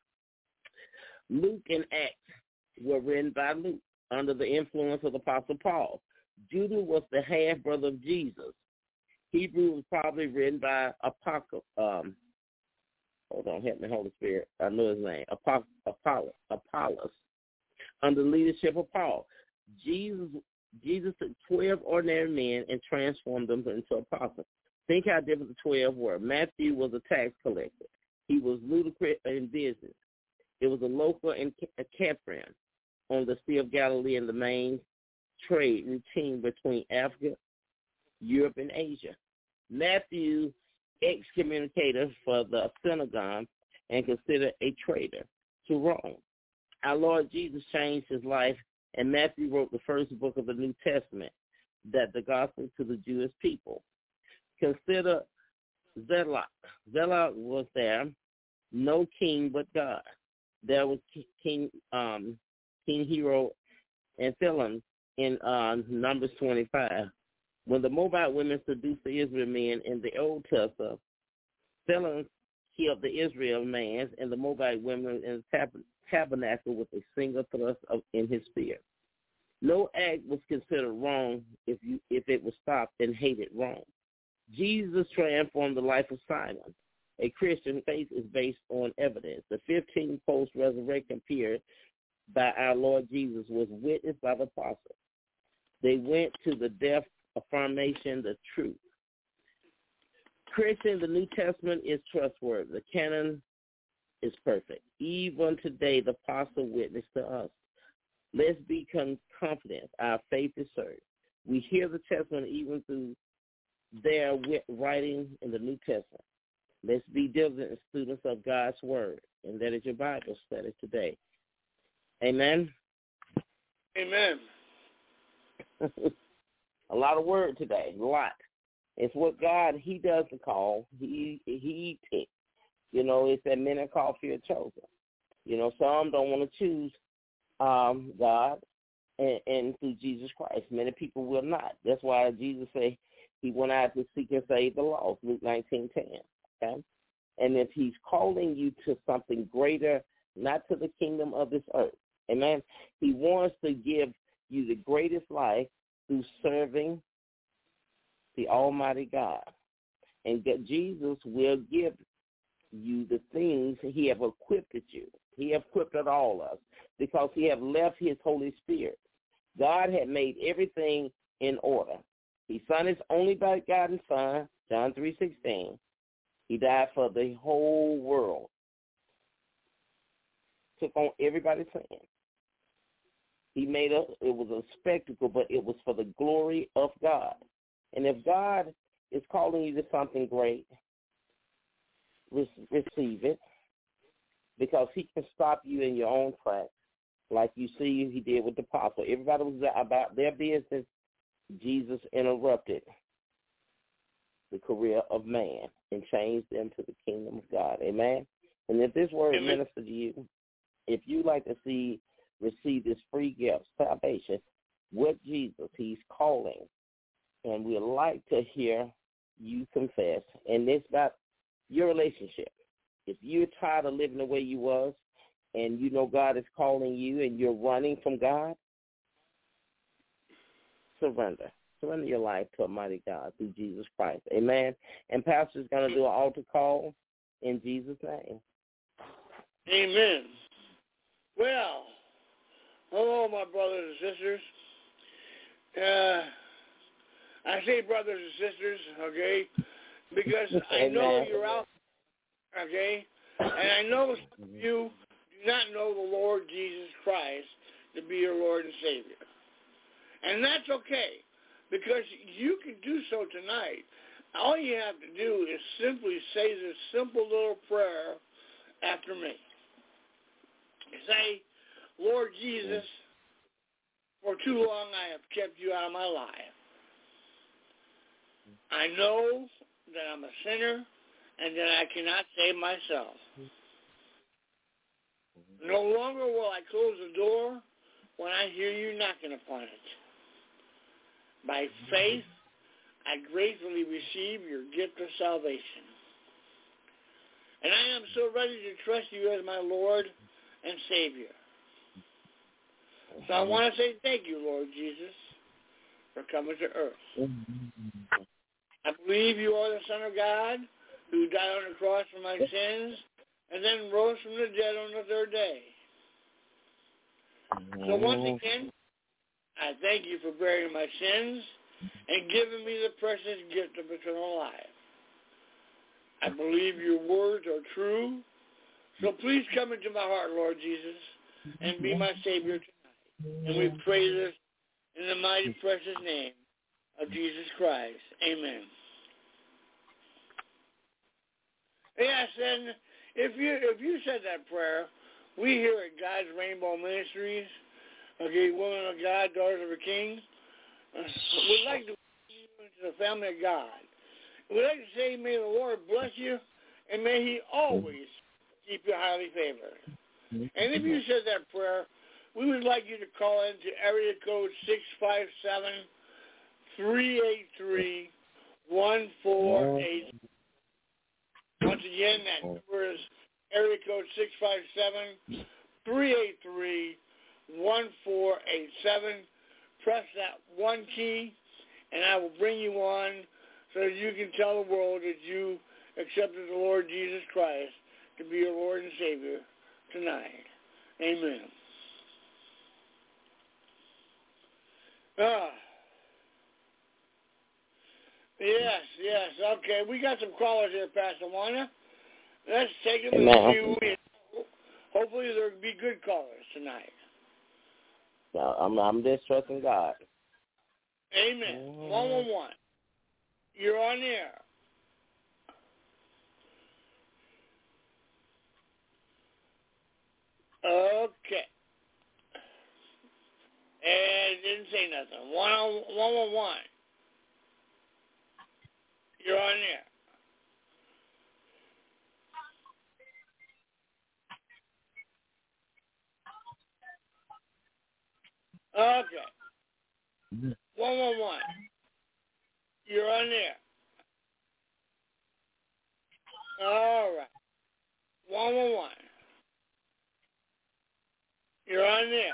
Luke and Acts were written by Luke under the influence of the Apostle Paul. Judah was the half-brother of Jesus. Hebrew was probably written by Apollos. Um, hold on, help me, Holy Spirit. I know his name. Apollos, Apollos, Apollos, under the leadership of Paul. Jesus, Jesus took twelve ordinary men and transformed them into apostles. Think how different the twelve were. Matthew was a tax collector. He was ludicrous in business. It was a local in Capernaum on the Sea of Galilee and the main trade routine between Africa, Europe, and Asia. Matthew, excommunicated for the synagogue and considered a traitor to Rome. Our Lord Jesus changed his life, and Matthew wrote the first book of the New Testament, that the gospel to the Jewish people. Consider Zedek. Zedek was there, no king but God. There was King um, King Hero and Philon in uh, Numbers twenty-five. When the Moabite women seduced the Israel men in the Old Testament, Philon killed the Israel man and the Moabite women in the tab- tabernacle with a single thrust of, in his spear. No act was considered wrong if you if it was stopped and hated wrong. Jesus transformed the life of Simon. A Christian faith is based on evidence. The fifteenth post-resurrection period by our Lord Jesus was witnessed by the apostles. They went to the death affirmation, the truth. Christian, the New Testament is trustworthy. The canon is perfect. Even today, the apostle witnessed to us. Let's be confident. Our faith is certain. We hear the testament even through their writing in the New Testament. Let's be diligent students of God's word, and that is your Bible study today. Amen? Amen. A lot of word today, a lot. It's what God, he does the call. He he picks. You know, it's that many called, few chosen. You know, some don't want to choose um, God and, and through Jesus Christ. Many people will not. That's why Jesus said he went out to seek and save the lost, Luke nineteen ten. Okay? And if he's calling you to something greater, not to the kingdom of this earth, amen, he wants to give you the greatest life through serving the Almighty God. And that Jesus will give you the things he have equipped you. He have equipped all of us because he have left his Holy Spirit. God had made everything in order. He sent his only begotten Son, John three sixteen. He died for the whole world. Took on everybody's sin. He made us, it was a spectacle, but it was for the glory of God. And if God is calling you to something great, receive it, because he can stop you in your own tracks, like you see he did with the apostle. Everybody was about their business. Jesus interrupted the career of man and changed them to the kingdom of God. Amen? And if this word Amen. minister to you, if you like to see, receive this free gift, salvation, with Jesus, he's calling. And we'd like to hear you confess. And it's about your relationship. If you're tired of living the way you was and you know God is calling you and you're running from God, surrender. Surrender your life to Almighty God through Jesus Christ. Amen. And Pastor's going to do an altar call in Jesus' name. Amen. Well, hello, my brothers and sisters. Uh, I say brothers and sisters, okay, because I know you're out, okay, and I know some of you do not know the Lord Jesus Christ to be your Lord and Savior. And that's okay, because you can do so tonight. All you have to do is simply say this simple little prayer after me. Say, Lord Jesus, for too long I have kept you out of my life. I know that I'm a sinner and that I cannot save myself. No longer will I close the door when I hear you knocking upon it. By faith, I gratefully receive your gift of salvation. And I am so ready to trust you as my Lord and Savior. So I want to say thank you, Lord Jesus, for coming to earth. I believe you are the Son of God who died on the cross for my sins and then rose from the dead on the third day. So once again, I thank you for bearing my sins and giving me the precious gift of eternal life. I believe your words are true, so please come into my heart, Lord Jesus, and be my Savior tonight. And we pray this in the mighty precious name of Jesus Christ. Amen. Yes, and if you if you said that prayer, we here at God's Rainbow Ministries, okay, women of God, daughters of a King, uh, would like to welcome you into the family of God. We'd like to say, may the Lord bless you, and may he always keep you highly favored. And if you said that prayer, we would like you to call into area code six five seven, three eight three, one four eight. Once again, that number is area code six five seven, three eight three, one four eight seven. Press that one key, and I will bring you on so that you can tell the world that you accepted the Lord Jesus Christ to be your Lord and Savior tonight. Amen. Ah. Yes, yes. Okay, we got some callers here, Pastor Wanda. Let's take them and see who we know. Hopefully there will be good callers tonight. No, I'm, I'm just trusting God. Amen. One one one. You're on the air. Okay. And it didn't say nothing. One on one one one. You're on there. Okay. One one one. You're on there. All right. One one one. You're on there.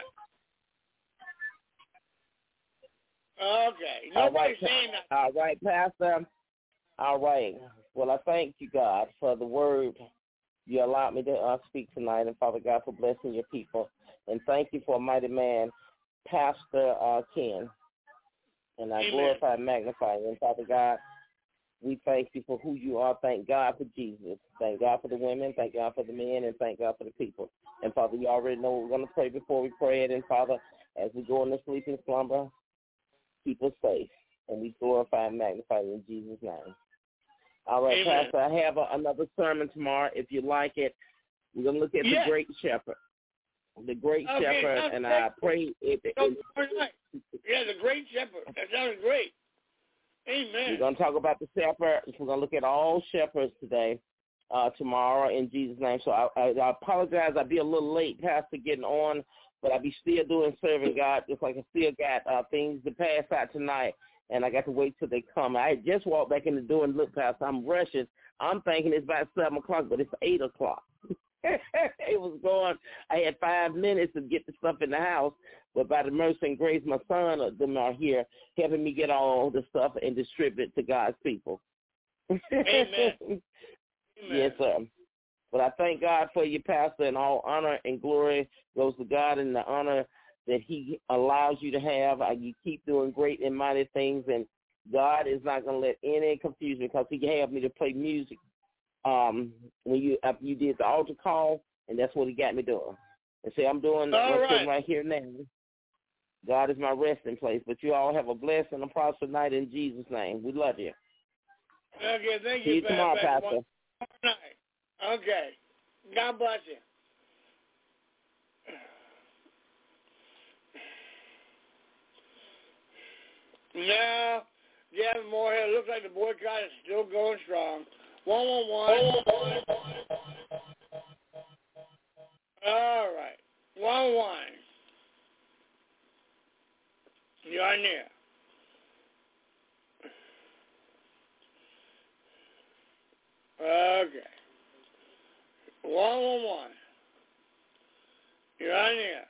Okay. Nobody's right, saying that. All right, Pastor. All right. Well, I thank you, God, for the word you allowed me to uh, speak tonight, and Father God, for blessing your people. And thank you for a mighty man, Pastor uh, Ken. And I Amen. glorify and magnify you. And Father God, we thank you for who you are. Thank God for Jesus. Thank God for the women. Thank God for the men. And thank God for the people. And Father, you already know we're going to pray before we pray it. And Father, as we go into sleeping slumber, keep us safe. And we glorify and magnify you in Jesus' name. All right, Amen. Pastor, I have a, another sermon tomorrow. If you like it, we're going to look at yes. the Great Shepherd. The Great okay, Shepherd, and I pray it. it, it yeah, the Great Shepherd. That sounds great. Amen. We're going to talk about the shepherd. We're going to look at all shepherds today, uh, tomorrow, in Jesus' name. So I, I, I apologize. I'll be a little late, Pastor, getting on, but I'll be still doing serving God, just like I still got uh, things to pass out tonight. And I got to wait till they come. I just walked back in the door and looked, Pastor, I'm rushing. I'm thinking it's about seven o'clock, but it's eight o'clock. It was going. I had five minutes to get the stuff in the house, but by the mercy and grace, my son or them are here helping me get all the stuff and distribute it to God's people. Amen. Amen. Yes, sir. But I thank God for you, Pastor, and all honor and glory goes to God, and the honor that he allows you to have. You keep doing great and mighty things, and God is not going to let any confusion, because he had me to play music um, when you after you did the altar call, and that's what he got me doing. And say, I'm doing all right. right. right here now. God is my resting place. But you all have a blessed and a prosperous night in Jesus' name. We love you. Okay, thank See you, you tomorrow, Pastor. Pastor. Okay. God bless you. Now, Gavin Moorhead, looks like the boycott is still going strong. One one one. All right. One one. You're on there. Okay. One one one. You're on there.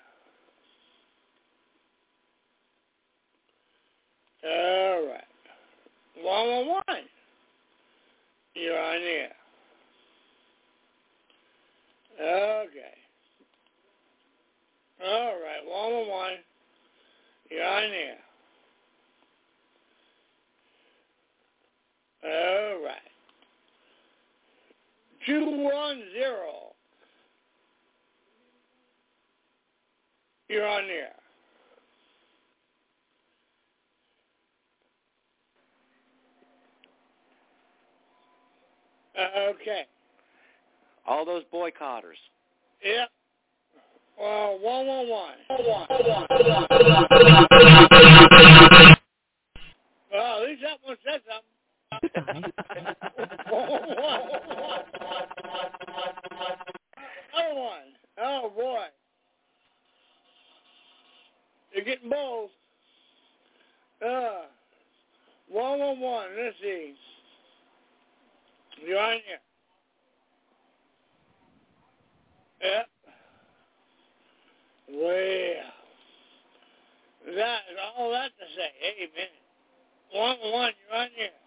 All right. One one one. You're on there. Okay. All right. One one one. You're on there. All right. Two one zero. You're on there. Uh, okay. All those boycotters. Yep. Well, one one one. Well, at least that one said something. Another one. Oh boy. You're getting both. Uh, one one one. Let's see. You're on here. Yep. Well, that is all that to say. Amen. One one, you're on here.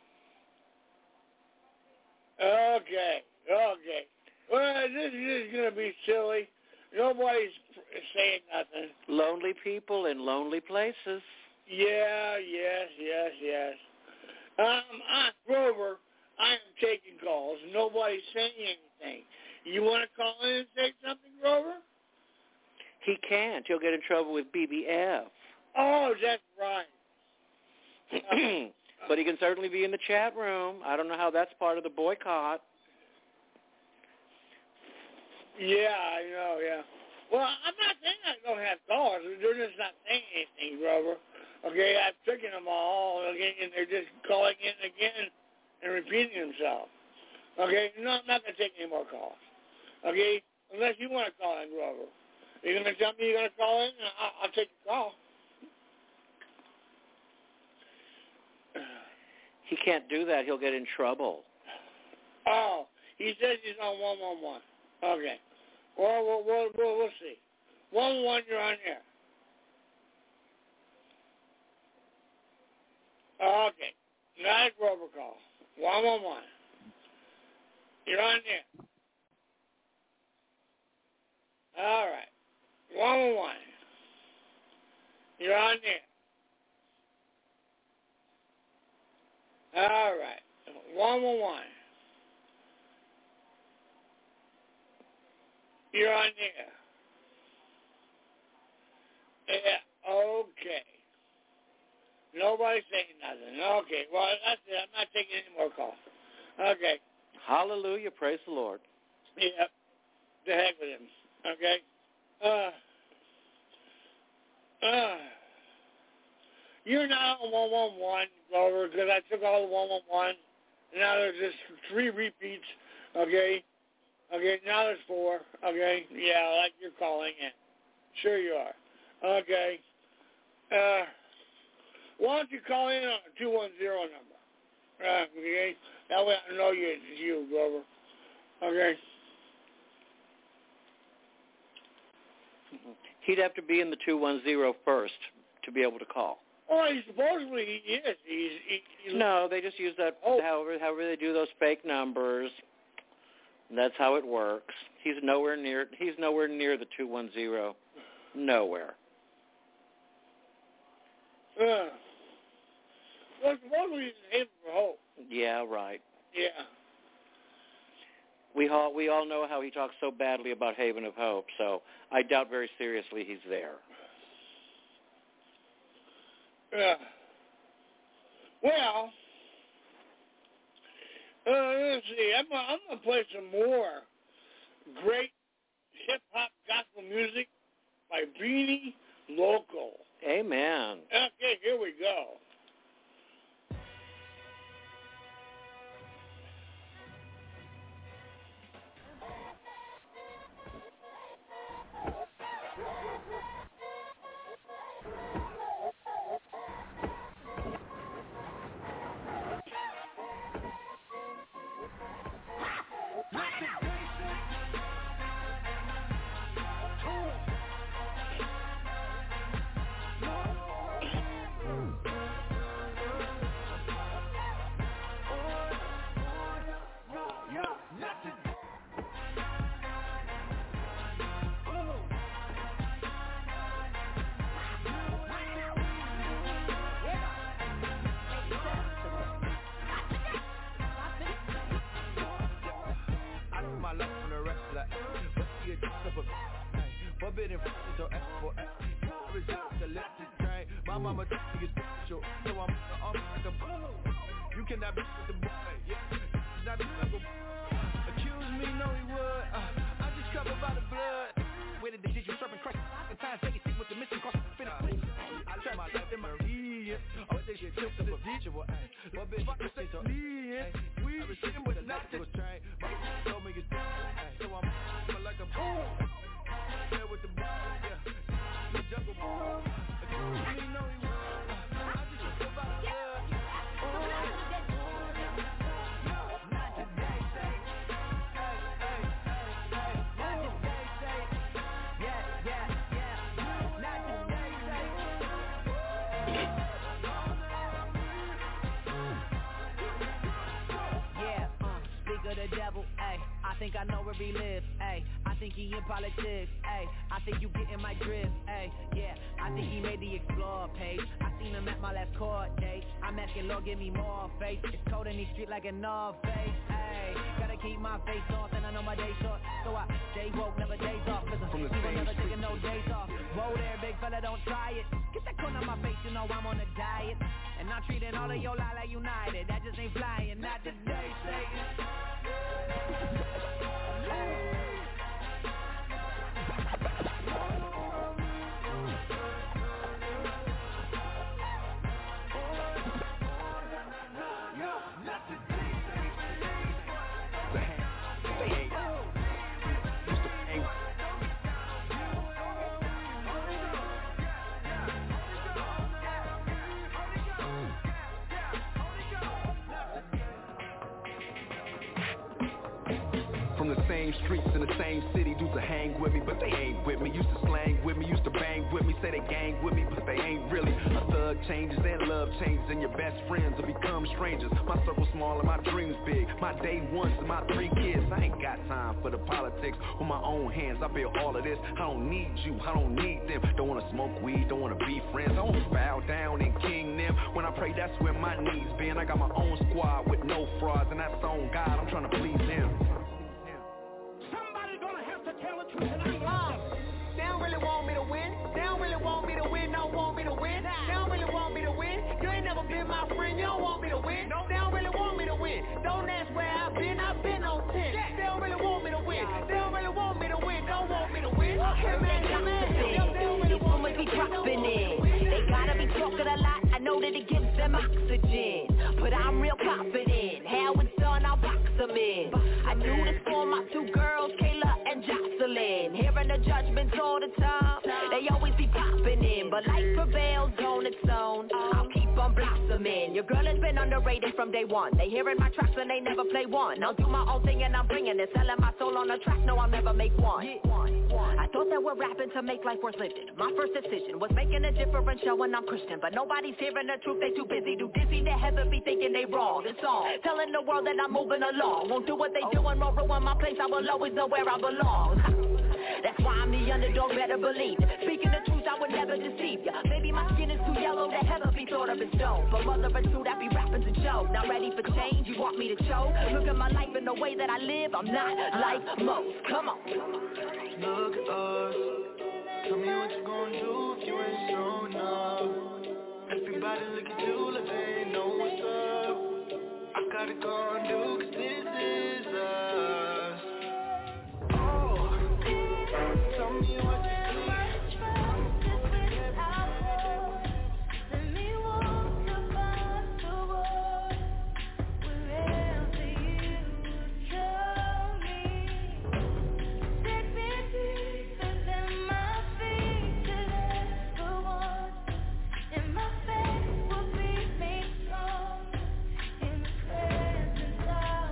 Okay, okay. Well, this is going to be silly. Nobody's saying nothing. Lonely people in lonely places. Yeah, yes, yes, yes. Um, I'm Grover. I am taking calls. Nobody's saying anything. You want to call in and say something, Grover? He can't. He'll get in trouble with B B F. Oh, that's right. Uh, but he can certainly be in the chat room. I don't know how that's part of the boycott. Yeah, I know, yeah. Well, I'm not saying I don't have callers. They're just not saying anything, Grover. Okay, I've taken them all, okay, and they're just calling in again and repeating themselves. Okay, no, I'm not going to take any more calls. Okay, unless you want to call in, Grover. You're going to tell me you're going to call in, and I'll, I'll take the call. He can't do that. He'll get in trouble. Oh, he says he's on one one one. Okay. Well, we'll, we'll, we'll, we'll see. one one one, you're on here. Okay. Not a Grover call. one one one. You're on there. All right. one one one. You're on there. All right. one one one. You're on there. Yeah, okay. Nobody's saying nothing. Okay, well, that's it. I'm not taking any more calls. Okay. Hallelujah. Praise the Lord. Yeah. The heck with him. Okay. Uh. Uh. You're not on one one one, Grover, because I took all the one one one. Now there's just three repeats. Okay. Okay, now there's four. Okay, yeah, like you're calling in. Sure you are. Okay. Uh, why don't you call in on a two one zero number? Uh, okay, that way I know you, it's you, Grover. Okay. He'd have to be in the two one zero first to be able to call. Oh, he supposedly he is. He's, he, he's No, they just use that. Oh. However, however they do those fake numbers. That's how it works. He's nowhere near. He's nowhere near the two one zero. Nowhere. Uh, well, supposedly he's in Haven for Hope. Yeah, right. Yeah. We all we all know how he talks so badly about Haven of Hope. So I doubt very seriously he's there. Yeah. Well. Uh, let's see. I'm, I'm going to play some more great hip-hop gospel music by Beanie Local. Amen. Okay, here we go. my life on the rest like, but see a just up a ay, forbidden fruit, so F for F. Resist the electric train. My mama told me it's special, so I'm off like a bull. You cannot be with the boy, yeah. Not be like a accuse me, no he would. Uh, I'm just covered by the blood. Where did the digital serpent crush? In time, take it stick with the mission, cross the finish. I try my life in my ear. Oh, they get killed in the visual. What bitch, fuck say so me? We receive with the nothing. My told me it's so I'm like a bull. There with the bull, yeah. The jungle bull. Accuse me, no he would. I'm just covered by the blood. The devil, ayy, I think I know where he lives, ayy, I think he in politics, ayy, I think you getting my drift, ayy, yeah, I think he made the explore page, I seen him at my last court date, I'm asking Lord give me more faith, it's cold in these streets like a North Face, ayy, gotta keep my face off and I know my day short, so I stay woke, never days off, cause I'm never taking no days off, whoa there big fella don't try it, get that corn on my face, you know I'm on a diet, and I'm treating all of your lie like United, that just ain't flying, not today, Satan. From the same streets in the same city, dudes to hang with me, but they ain't with me. Used to slang with me, used to bang with me, say they gang with me, but they ain't really. A thug changes and love changes, and your best friends will become strangers. My circle small and my dreams big. My day ones and my three kids. I ain't got time for the politics. With my own hands, I built all of this. I don't need you, I don't need them. Don't wanna smoke weed, don't wanna be friends. I don't bow down and king them. When I pray, that's where my knees been. I got my own squad with no frauds, and that's on God. I'm trying to please him. They don't really want me to win. They don't really want me to win. Don't want me to win. They don't really want me to win. You ain't never been my friend. You don't want me to win. They don't really want me to win. Don't ask where I've been. I've been on ten. They don't really want me to win. They don't really want me to win. Don't want me to win. Hey man, come in. These rumors be dropping in. They gotta be talking a lot. I know that it gives them oxygen, but I'm real confident. How it's done, I'll box them in. I do this for my two girls, Kayla and Jocelyn. Hearing the judgments all the time, they always be popping in, but life prevails on its own. I'll keep on blossoming. Your girl has been underrated from day one. They hearing my tracks and they never play one. I'll do my own thing and I'm bringing it, selling my soul on a track. No, I'll never make one. I thought that we're rapping to make life worth living. My first decision was making a difference, showing I'm Christian, but nobody's hearing the truth. They too busy, too dizzy to heaven, be thinking they wrong. It's all telling the world that I'm moving along. Won't do what they do and won't ruin my place. I will always know where I belong. That's why I'm the underdog, better believe it. Speaking the truth, I would never deceive ya. Maybe my skin is too yellow to ever be thought of as stone, but mother and two that be rapping to show. Not ready for change, you want me to choke? Look at my life and the way that I live, I'm not like most. Come on. Look at us. Tell me what you gonna do if you ain't strong enough. Everybody look at you like they know what's up. I gotta go and do cause this is us. Oh, tell me what you In the presence of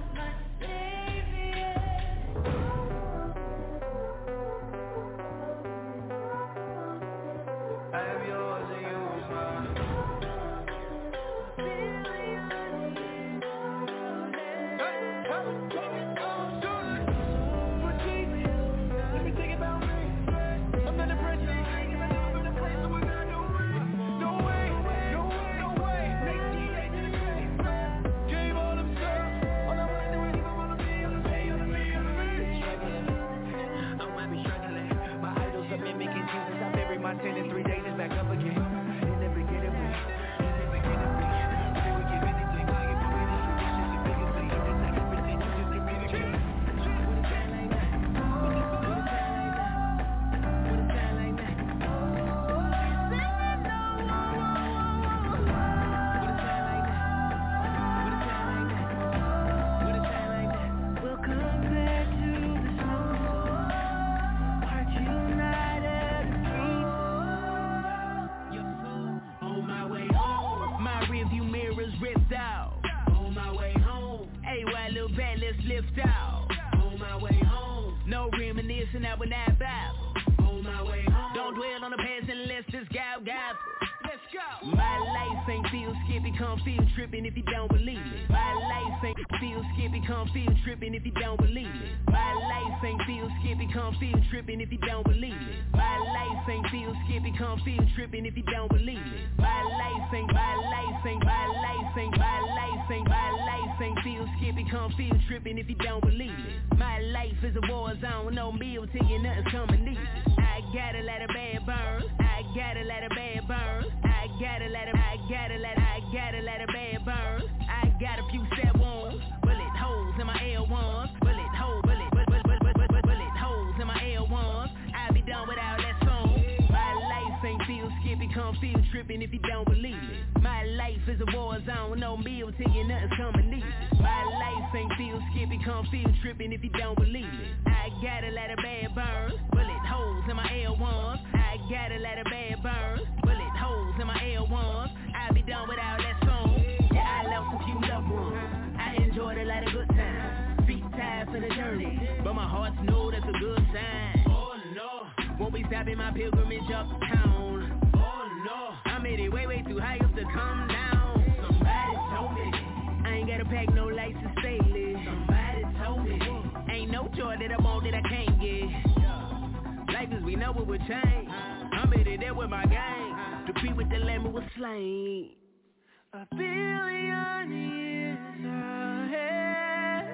dog. On my way home. No reminiscing, I would not babble. On my way home. Don't dwell on the past and let's just gab gabble. Let's go. My life ain't feel skippy, come feel tripping if you don't believe me. My life ain't feel skippy, come feel tripping if you don't believe me. My life ain't feel skippy, come feel tripping if you don't believe me. My life ain't feel skippy, come feel tripping if you don't believe me. My life ain't, my life ain't, my life ain't, my life ain't, my life ain't feel skippy, come feel tripping if you don't believe me. My life is a war zone, no meal till you nothing's coming easy. I gotta let a bad burn, I gotta let a bad burn. I gotta let it, I gotta let it, I gotta let a bad burn. I got a few set wounds, bullet holes in my L ones, bullet hole, bullet, bullet, bullet, bullet, bullet, bullet holes in my L ones. I'll be done without that song. My life ain't feel skippy, come feel tripping if you don't believe me. My life is a war zone, no meal till you nothing's coming easy. My life ain't feel skippy, come feel tripping if you don't believe me. I gotta let a bad burn, bullet holes in my L ones. I gotta let a bad burn, bullet holes in my L ones. I'll be done without that song. Yeah, I lost a few loved ones. I enjoyed a lot of good times. Feet tired for the journey, but my heart knows that's a good sign. Oh no, won't be stopping my pilgrimage uptown. Oh no, I made it way way too high up to come down. Somebody told me I ain't gotta pack no license daily. Somebody told me ain't no joy that I want that I can't get. Life as we know it would change. I'm in it there with my gang. To be with the lamb was slain. A billion years ahead,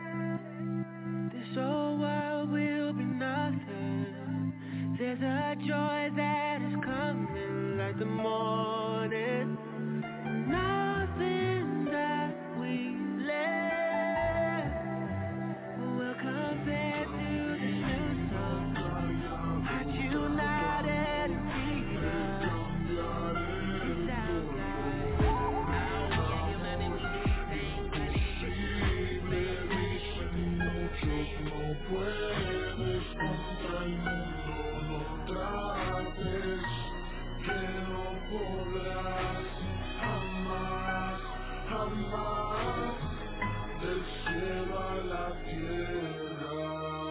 this whole world will be nothing. There's a joy that is coming like the morning. Nothing that we left will compare to this new song. Heart united in freedom. It sounds like no puedes contra el mundo, no trates, que no podrás jamás, jamás, del cielo a la tierra.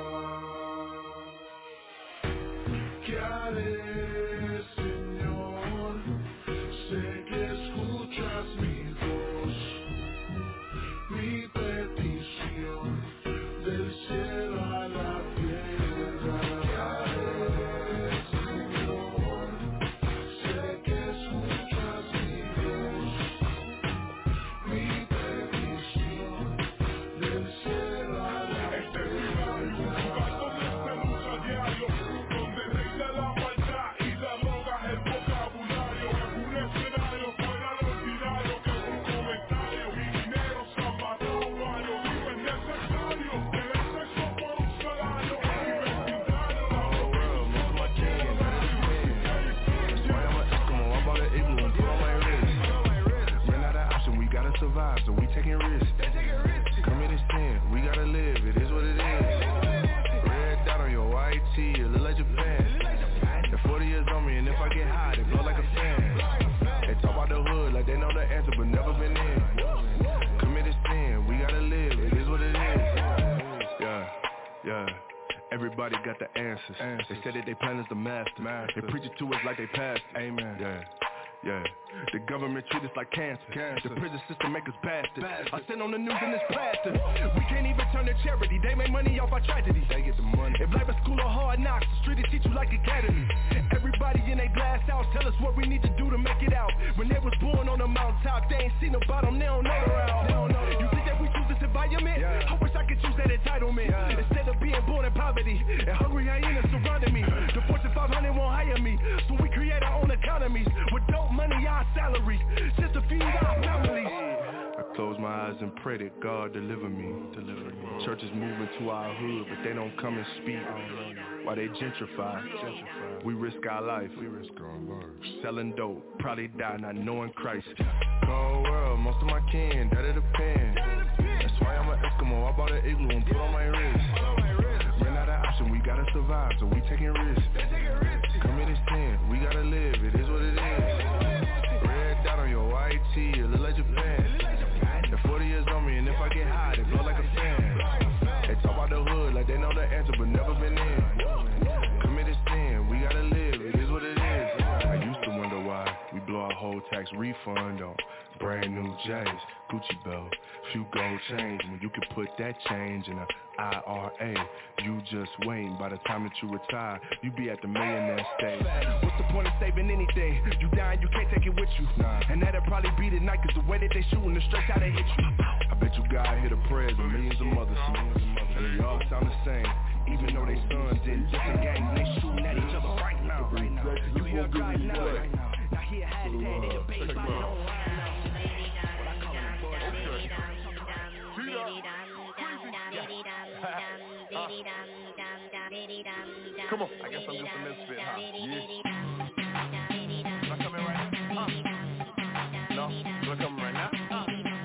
¿Qué haré, Señor? Sé que escuchas mi voz, mi petición. Del cielo a la tierra, ¿qué haré, Señor? Sé que escuchas mi voz, mi petición. Del cielo a la tierra. Este es mi barrio, un lugar donde se lucha diario, donde reina la maldad y la droga es el vocabulario. Es un escenario fuera de ordinario, que es un comentario. Mi dinero se ha matado varios, viven necesarios. Survive, so we taking risks. Committed sin, we gotta live, it is what it is. Red dot on your white tee, it look like Japan. The forty years on me, and if I get high, they blow like a fan. They talk about the hood like they know the answer, but never been in. Committed sin, we gotta live, it is what it is. Yeah, yeah. Everybody got the answers. answers. They said that they plan is the master. master. They preach it to us like they passed. Amen. Yeah. Yeah, the government treat us like cancer. cancer. The prison system make us bastards. bastards. I send on the news and it's plastered. We can't even turn to charity. They make money off our tragedy. They get the money. If life is school of hard knocks, the street will teach you like academy. Everybody in their glass house tell us what we need to do to make it out. When they was born on the mountaintop, they ain't seen the bottom, they don't know the route. They don't know the you think that we choose this environment? Yeah. I wish I could choose that entitlement. Yeah. Instead of being born in poverty and hungry hyenas surrounding me. The Fortune five hundred won't hire me, so we create our own economies with dope money, our salary, just to feed our families. I close my eyes and pray that God deliver me. Deliver me. Churches moving to our hood, but they don't come and speak. While they gentrify, gentrify. We risk our life. We risk our life. Selling dope, probably die not knowing Christ. Cold world, most of my kin, dead of the pen. That's why I'm an Eskimo. I bought an igloo and put on my wrist. Ran out of option, we gotta survive, so we taking risks. Committed sin, we gotta live, it is what it is. Red dot on your white tee, it look like Japan. The forty years on me, and if I get high, they blow like a fan. Gucci belt, few gold chains. When you can put that change in a I R A, you just waiting. By the time that you retire, you be at the millionaire stage. What's the point of saving anything? You dying, you can't take it with you. Nah. And that'll probably be the night, cause the way that they shooting, the straight how they hit you. I bet you God hear the prayers of millions of mothers, millions of mothers. And they all sound the same, even though they sons in different gangs. They shooting at each other right now, right now. You hear God now, right now. Now here has that in the bass by your own. Come on, I guess I'm just a misfit, huh? Yeah. Can I come in right now? Huh? No? Can I come in right now? Uh.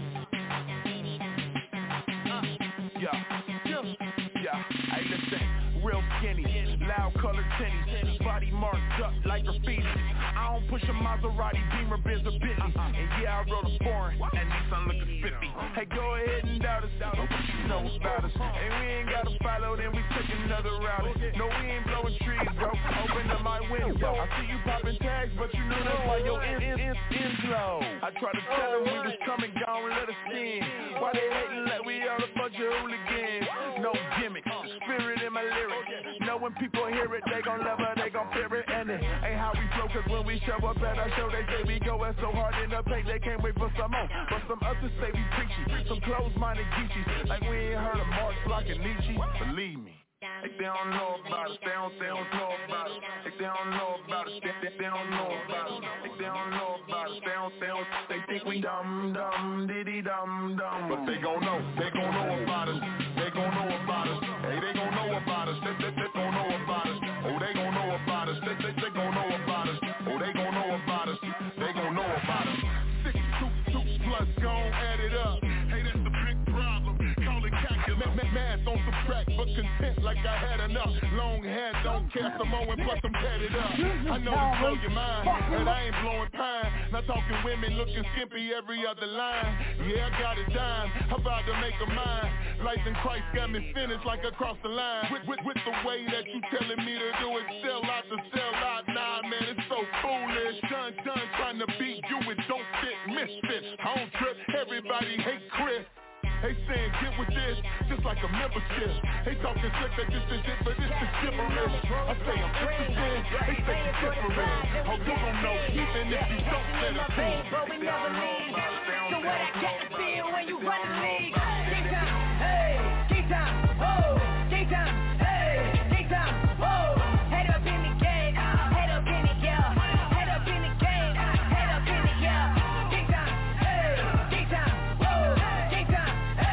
Uh. Yeah, yeah, yeah. Hey, listen, real skinny, loud colored tinnies, body marked up like graffiti. I don't push a Maserati, Beamer, Benz, or Bentley. And yeah, I wrote a foreign, and these I'm looking spiffy. Hey, go ahead and doubt us, oh, what you know about us. And we ain't gotta follow, then we take another route. No, we ain't blowing trees, bro. Open up my window. I see you popping tags, but you know that's why your in, in, in, in's low. I try to tell them we just come and go and let us in. Why they hating like we all a bunch of hooligans? No gimmicks, spirit in my lyrics. Know when people hear it, they gon' love it, they gon' fear it. And it ain't how we flow, cause when we show up at our show, they say we going so hard in the paint, they can't wait for some more. But some others say we preachy, some closed-minded geechies, like we ain't heard of Marx, Block, and Nietzsche. Believe me. If they don't know about us, they don't, they don't know about us. If they don't know about us, they, they, they don't know about us. If they don't know about us, they don't, they don't, they think we dumb, dumb, diddy dumb, dumb. But they gon' know, they gon' know about us. They gon' know about us. Hey, they gon' know about us. They, they, they gon' know about us. Oh, they gon' know about us. They, they, they gon' know about us. Oh, they gon' know about us. They gon' know about us. Six, two, two plus, gon' add it up. Hey, that's the big problem. Call it calculus. Math on subtract, but content like I had enough. Long hair, don't care some more, and plus I'm tatted up. I know it blow your mind, and I ain't blowing pine. Not talking women looking skimpy every other line. Yeah, I got it dime, I'm about to make a mine. Life in Christ got me finished like across the line. With, with, with the way that you telling me to do it, sell out to sell out. Nah, man, it's so foolish. Done, done, trying to beat you, it don't fit, misfit. I don't trip, everybody hate Chris. They saying get with this, just like a membership. They talking slick, they just this shit, but this is gibberish. I say I'm interested, they say it's different. Hope you don't know, even if you don't let it be. But we never leave. So what I got to feel when you run the league? G-time, hey, G-time, whoa, G-time, hey, G-time, whoa. Head up in the game, head up in the yeah, head up in the game, head up in the yeah. G-time, hey, G-time, whoa, G-time.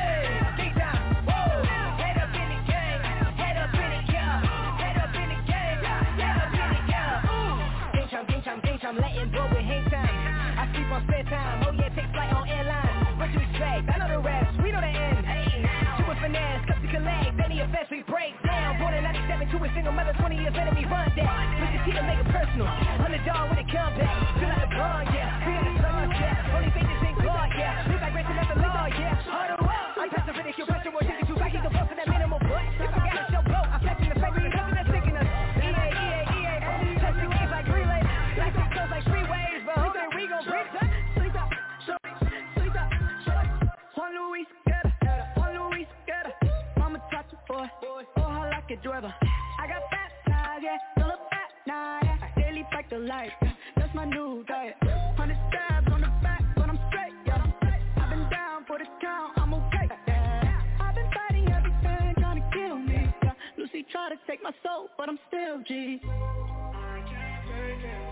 I'm letting go with hang time. I sleep on spare time. Oh yeah, take flight on airline. What you expect? I know the rest. We know the end. Hey, now. Two with finesse, cups to collect. Any offense we break down. Born in ninety-seven to a single mother. twenty years later we run down. We just keep to make it personal. Underdog with a comeback. Feel like a bond, yeah. We in the sun, yeah. Only faith is in God, yeah. Live like racing at the law, yeah. Harder up. I'm past the finish. Your question more tickets. You back. He can fuck for that minimal butt. If I got a show, go. I'm flexing the fact. We ain't nothing that's sticking us. E A, E A, E A. Testing games like relay. Like six goes like three ways, but who think we gon' break that? Sleep up, sleep up, Juan Luis Guerra, Juan Luis Guerra. Mama taught you boy, oh how like it driver. I got fat ties, yeah, don't look fat, nah, yeah. Daily fight the life, that's my new diet. Hundred stabs on the back, but I'm straight, yeah. I've been down for the count, I'm okay, yeah. I've been fighting everything trying to kill me, yeah. Lucy tried to take my soul, but I'm still G. I can't take it.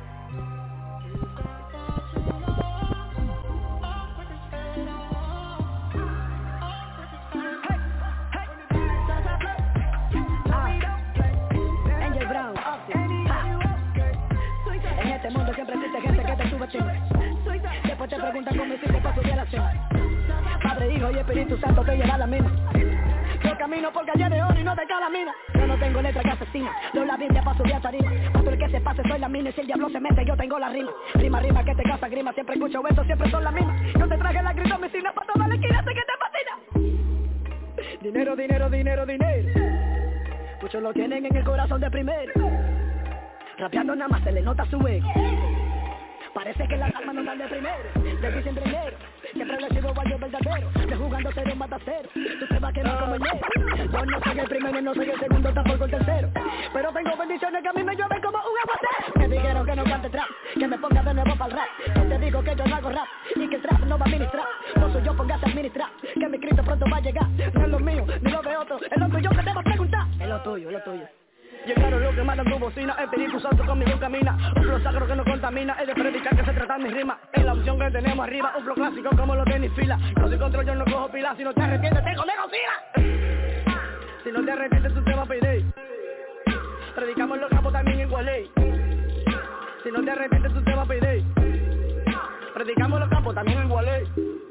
Siempre existe gente que te subestima. Después te preguntan cómo hiciste para subir a la cima. Padre, Hijo y Espíritu Santo te lleva a la mina. Yo camino por calle de oro y no te cae la mina. Yo no tengo letra que asesina. Leo la Biblia para subir a tarima. Para el que se pase soy la mina. Y si el diablo se mete yo tengo la rima. Rima, rima que te causa grima. Siempre escucho eso, siempre son las mismas. Yo te traje la gritomicina para toda la esquina. Sé que te fascina. Dinero, dinero, dinero, dinero. Muchos lo tienen en el corazón de primero. Rapeando nada más se le nota su ego. Parece que las almas no dan de primero. Le dicen dinero, Siempre le sigo guayo verdadero, de jugando cero mata cero. Tú te vas a quemar como el negro. Yo no soy el primero, no soy el segundo, tampoco el tercero. Pero tengo bendiciones que a mí me llueven como un aguacero. Me dijeron que no cante trap, que me ponga de nuevo para el rap. Yo te digo que yo no hago rap y que el trap no va a ministrar. No soy yo, póngase a administrar, que mi Cristo pronto va a llegar. No es lo mío, ni lo de otro, es lo tuyo que te va a preguntar. Es lo tuyo, es lo tuyo. Llegaron los que mandan tu bocina, Espíritu Santo conmigo camina. Un flow sacro que no contamina, es de predicar que se trata mis rimas. Es la opción que tenemos arriba, un flow clásico como lo de ni fila. No soy control, yo no cojo pila, si no te arrepientes te come Godzilla. Si no te arrepientes tú te vas a pedir. Predicamos los campos también en Gualey. Si no te arrepientes tú te vas a pedir. Predicamos los campos también en Gualey.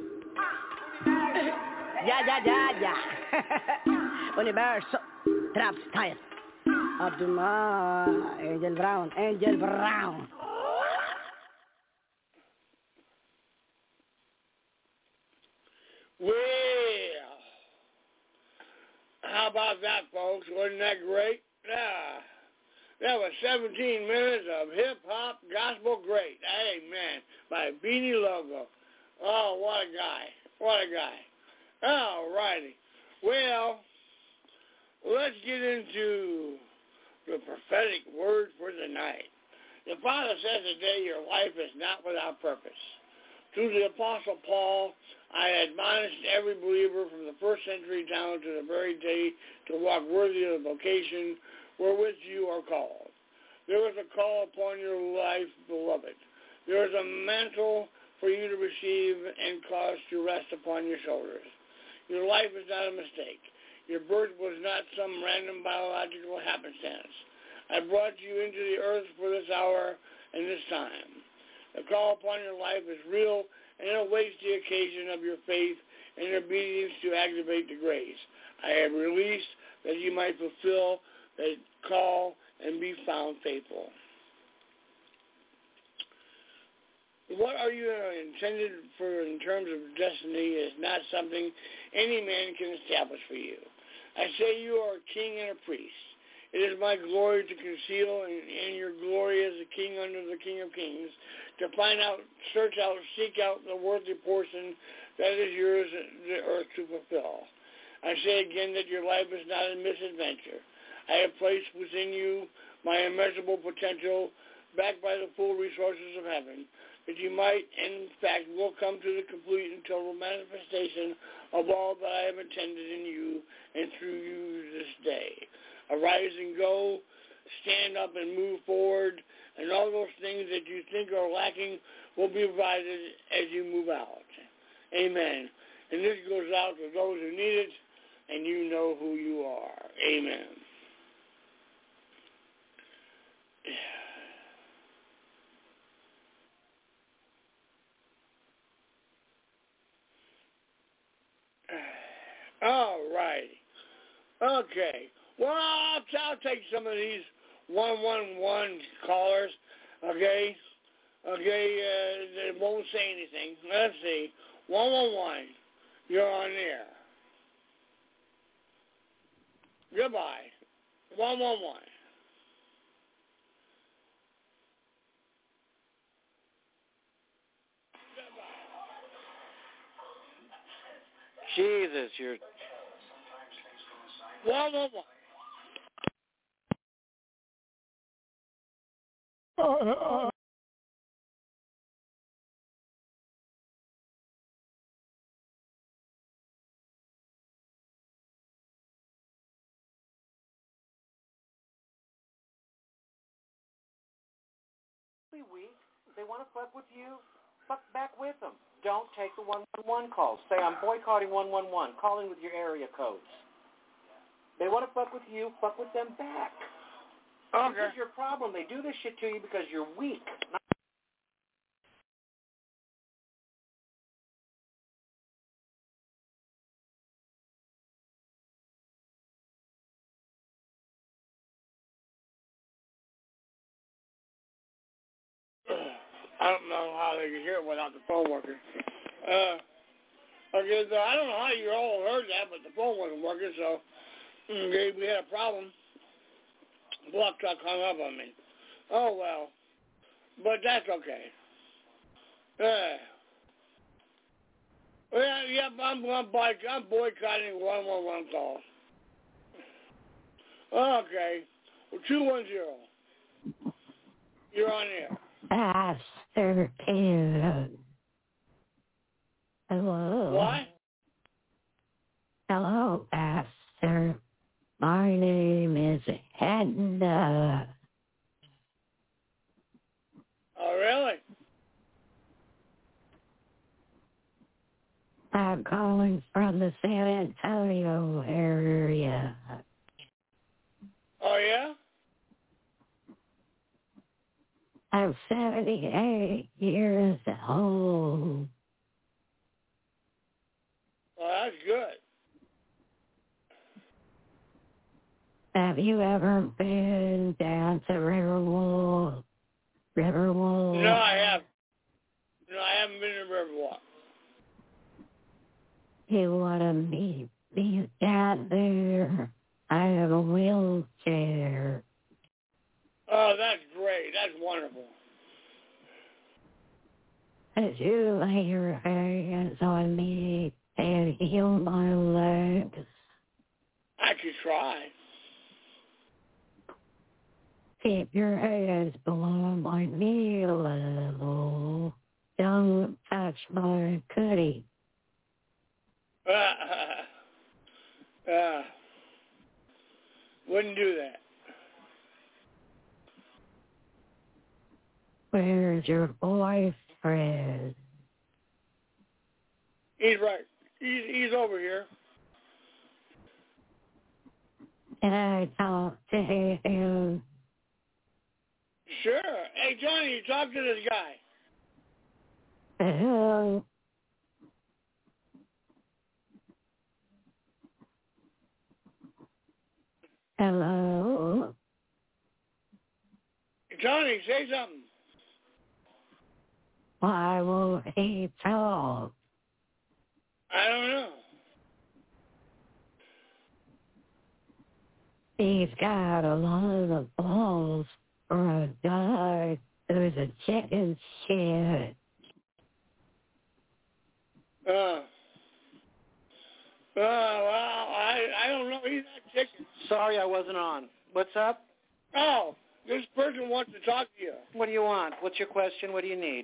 Ya, ya, ya, ya. Universo, Trap Style. Optima, Angel Brown, Angel Brown. Well, how about that, folks? Wasn't that great? Yeah. That was seventeen minutes of hip-hop gospel great. Amen. By Beanie Logo. Oh, what a guy. What a guy. All righty. Well, let's get into the prophetic word for the night. The Father says today your life is not without purpose. Through the Apostle Paul, I admonished every believer from the first century down to the very day to walk worthy of the vocation wherewith you are called. There is a call upon your life, beloved. There is a mantle for you to receive and cause to rest upon your shoulders. Your life is not a mistake. Your birth was not some random biological happenstance. I brought you into the earth for this hour and this time. The call upon your life is real and it awaits the occasion of your faith and obedience to activate the grace I have released that you might fulfill the call and be found faithful. What are you intended for in terms of destiny is not something any man can establish for you. I say you are a king and a priest. It is my glory to conceal in, in your glory as a king under the King of Kings, to find out, search out, seek out the worthy portion that is yours the earth to fulfill. I say again that your life is not a misadventure. I have placed within you my immeasurable potential, backed by the full resources of heaven, that you might, in fact, will come to the complete and total manifestation of all that I have intended in you and through you this day. Arise and go, stand up and move forward, and all those things that you think are lacking will be provided as you move out. Amen. And this goes out to those who need it, and you know who you are. Amen. All righty. Okay. Well, I'll, I'll take some of these one one one callers, okay? Okay, uh, they won't say anything. Let's see. one one one, you're on there. Goodbye. one one one. Jesus, you're... one one one. Uh, weak. They want to fuck with you. Fuck back with them. Don't take the one one one calls. Say, I'm boycotting one one one. Call in with your area codes. They want to fuck with you. Fuck with them back. Okay. This is your problem. They do this shit to you because you're weak. Not I don't know how they can hear it without the phone working. Uh, okay, so I don't know how you all heard that, but the phone wasn't working, so okay, we had a problem. Block truck hung up on me. Oh, well. But that's okay. Uh, Yeah, yeah, I'm, I'm, boyc- I'm boycotting one one one calls. Okay. Well, two one zero. You're on air. Pastor Caleb. Hello. What? Hello, Pastor. My name is Edna. Oh, really? I'm calling from the San Antonio area. Oh, yeah? I'm seventy-eight years old. Well, that's good. Have you ever been down to Riverwalk? Riverwalk? No, I haven't. No, I haven't been to Riverwalk. You want to meet me down there? I have a wheelchair. Oh, that's great. That's wonderful. Could you lay your hands on me and heal my legs? I could try. Keep your hands below my knee level. Don't touch my cootie. Uh, uh, wouldn't do that. Where's your boyfriend? He's right. He's, he's over here. Can I talk to him? Sure. Hey, Johnny, you talk to this guy. Hello? Hello? Johnny, say something. Why won't he talk? I don't know. He's got a lot of balls for a guy who's a chicken shit. Uh, uh, well, I, I don't know. He's not chicken. Sorry I wasn't on. What's up? Oh, this person wants to talk to you. What do you want? What's your question? What do you need?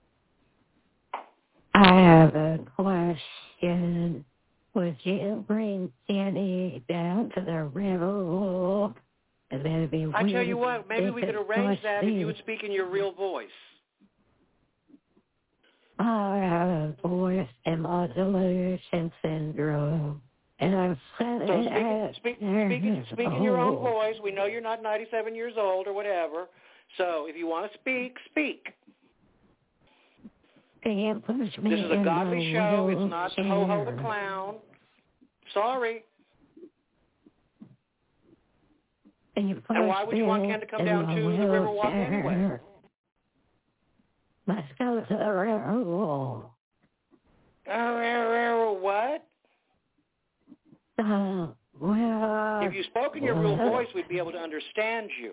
I have a question. Would you bring Jenny down to the river? And then be I tell you what, maybe we could arrange that if you would speak in your real voice. I have a voice modulation syndrome, and I'm So speak, speak, speak, speak in your own voice. We know you're not ninety-seven years old or whatever. So if you want to speak, speak. This is a godly show. It's not Ho-Ho the Clown. Sorry. And why would you want Ken to come down to the Riverwalk anyway? Let's go to the Riverwalk. Uh, what? Uh, well, if you spoke in your real voice, we'd be able to understand you.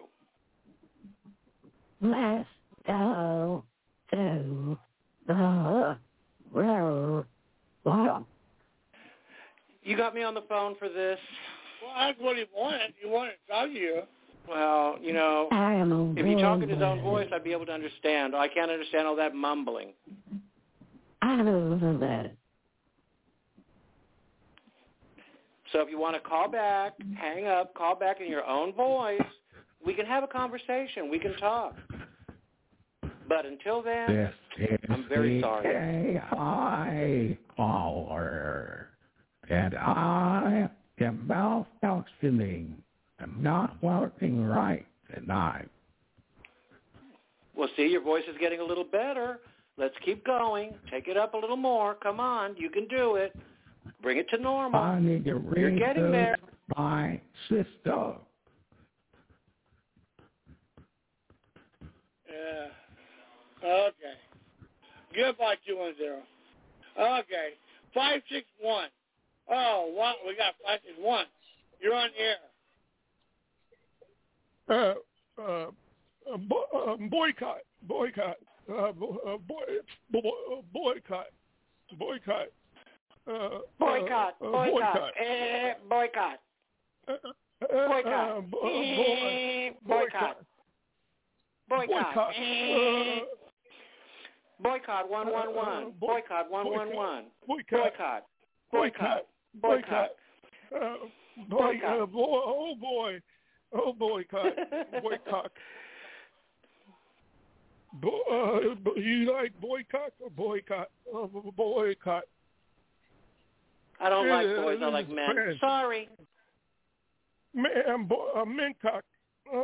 Let's go to the Riverwalk. You got me on the phone for this. Well, that's what he wanted. He wanted to talk to you. Well, you know, if you talk in his own voice, I'd be able to understand. I can't understand all that mumbling. I know that. So if you want to call back, hang up, call back in your own voice, we can have a conversation. We can talk. But until then, this I'm very sorry. This is a high caller, and I am malfunctioning. I'm not working right tonight. Well, see, your voice is getting a little better. Let's keep going. Take it up a little more. Come on. You can do it. Bring it to normal. I need to read You're getting there. my sister. Yeah. Okay. Goodbye, two one zero. Okay. five six one. Oh, wow. We got five six one. You're on the air. Uh, uh, uh, bo- uh, boycott, boycott, uh, bo- uh, boy, bo- boycott, boycott. uh, boycott, uh, boycott, boycott, eh, boycott, uh, boycott, uh, bo- eh, boycott, boycott, boycott, eh, uh, boycott, one one one, boycott, one one one, boycott, boycott, boycott, boycott, uh, boy, boycott. uh, boy, oh boy, oh boycott, boycott. Bo- uh, you like boycott or boycott? Uh, boycott. I don't like Yeah, boys. I this like is men. Spanish. Sorry. Man, bo- uh, mencock. Uh,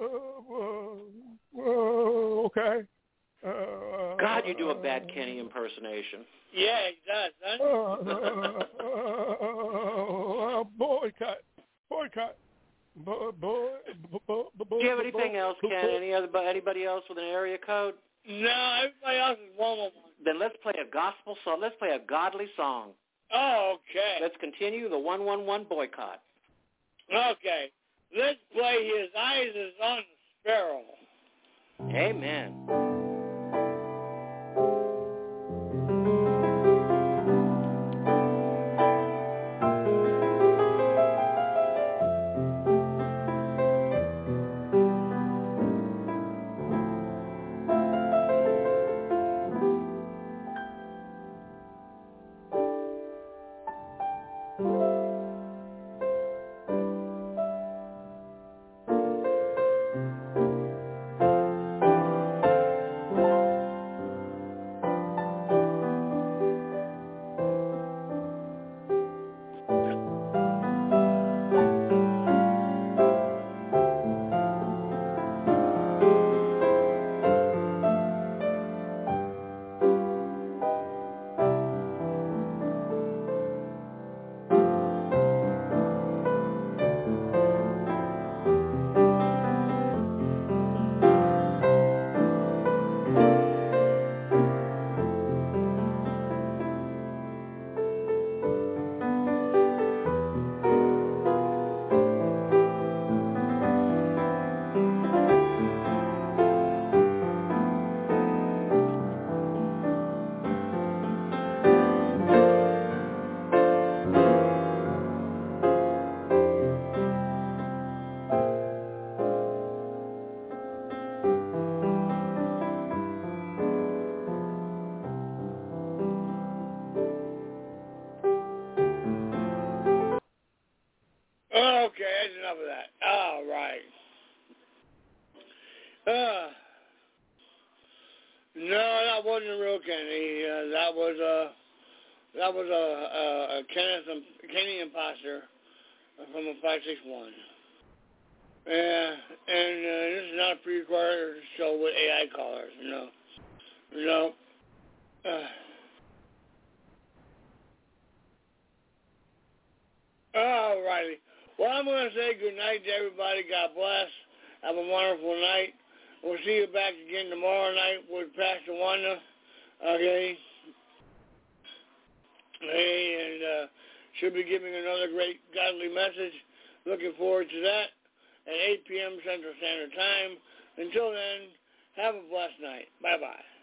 uh, uh, okay. Uh, God, you do a bad Kenny impersonation. Yeah, it does, Uh, huh? uh, uh, boycott. Boycott. Bo- boy, bo- bo- bo- Do you have anything bo- else, bo- Ken? Any other anybody else with an area code? No, everybody else is one one one. Then let's play a gospel song. Let's play a godly song. Oh, okay. Let's continue the one one one boycott. Okay. Let's play His Eyes is on the Sparrow. Amen. Okay, that's enough of that. All right. Uh, no, that wasn't a real Kenny. Uh, that was a that was a, a, a Kenneth Kenny imposter from a five six one. Yeah, and uh, this is not a pre-recorded show with A I callers. No, no. Uh, all righty. Well, I'm going to say good night to everybody. God bless. Have a wonderful night. We'll see you back again tomorrow night with Pastor Wanda. Okay. Hey, and uh, she'll be giving another great godly message. Looking forward to that at eight p.m. Central Standard Time. Until then, have a blessed night. Bye-bye.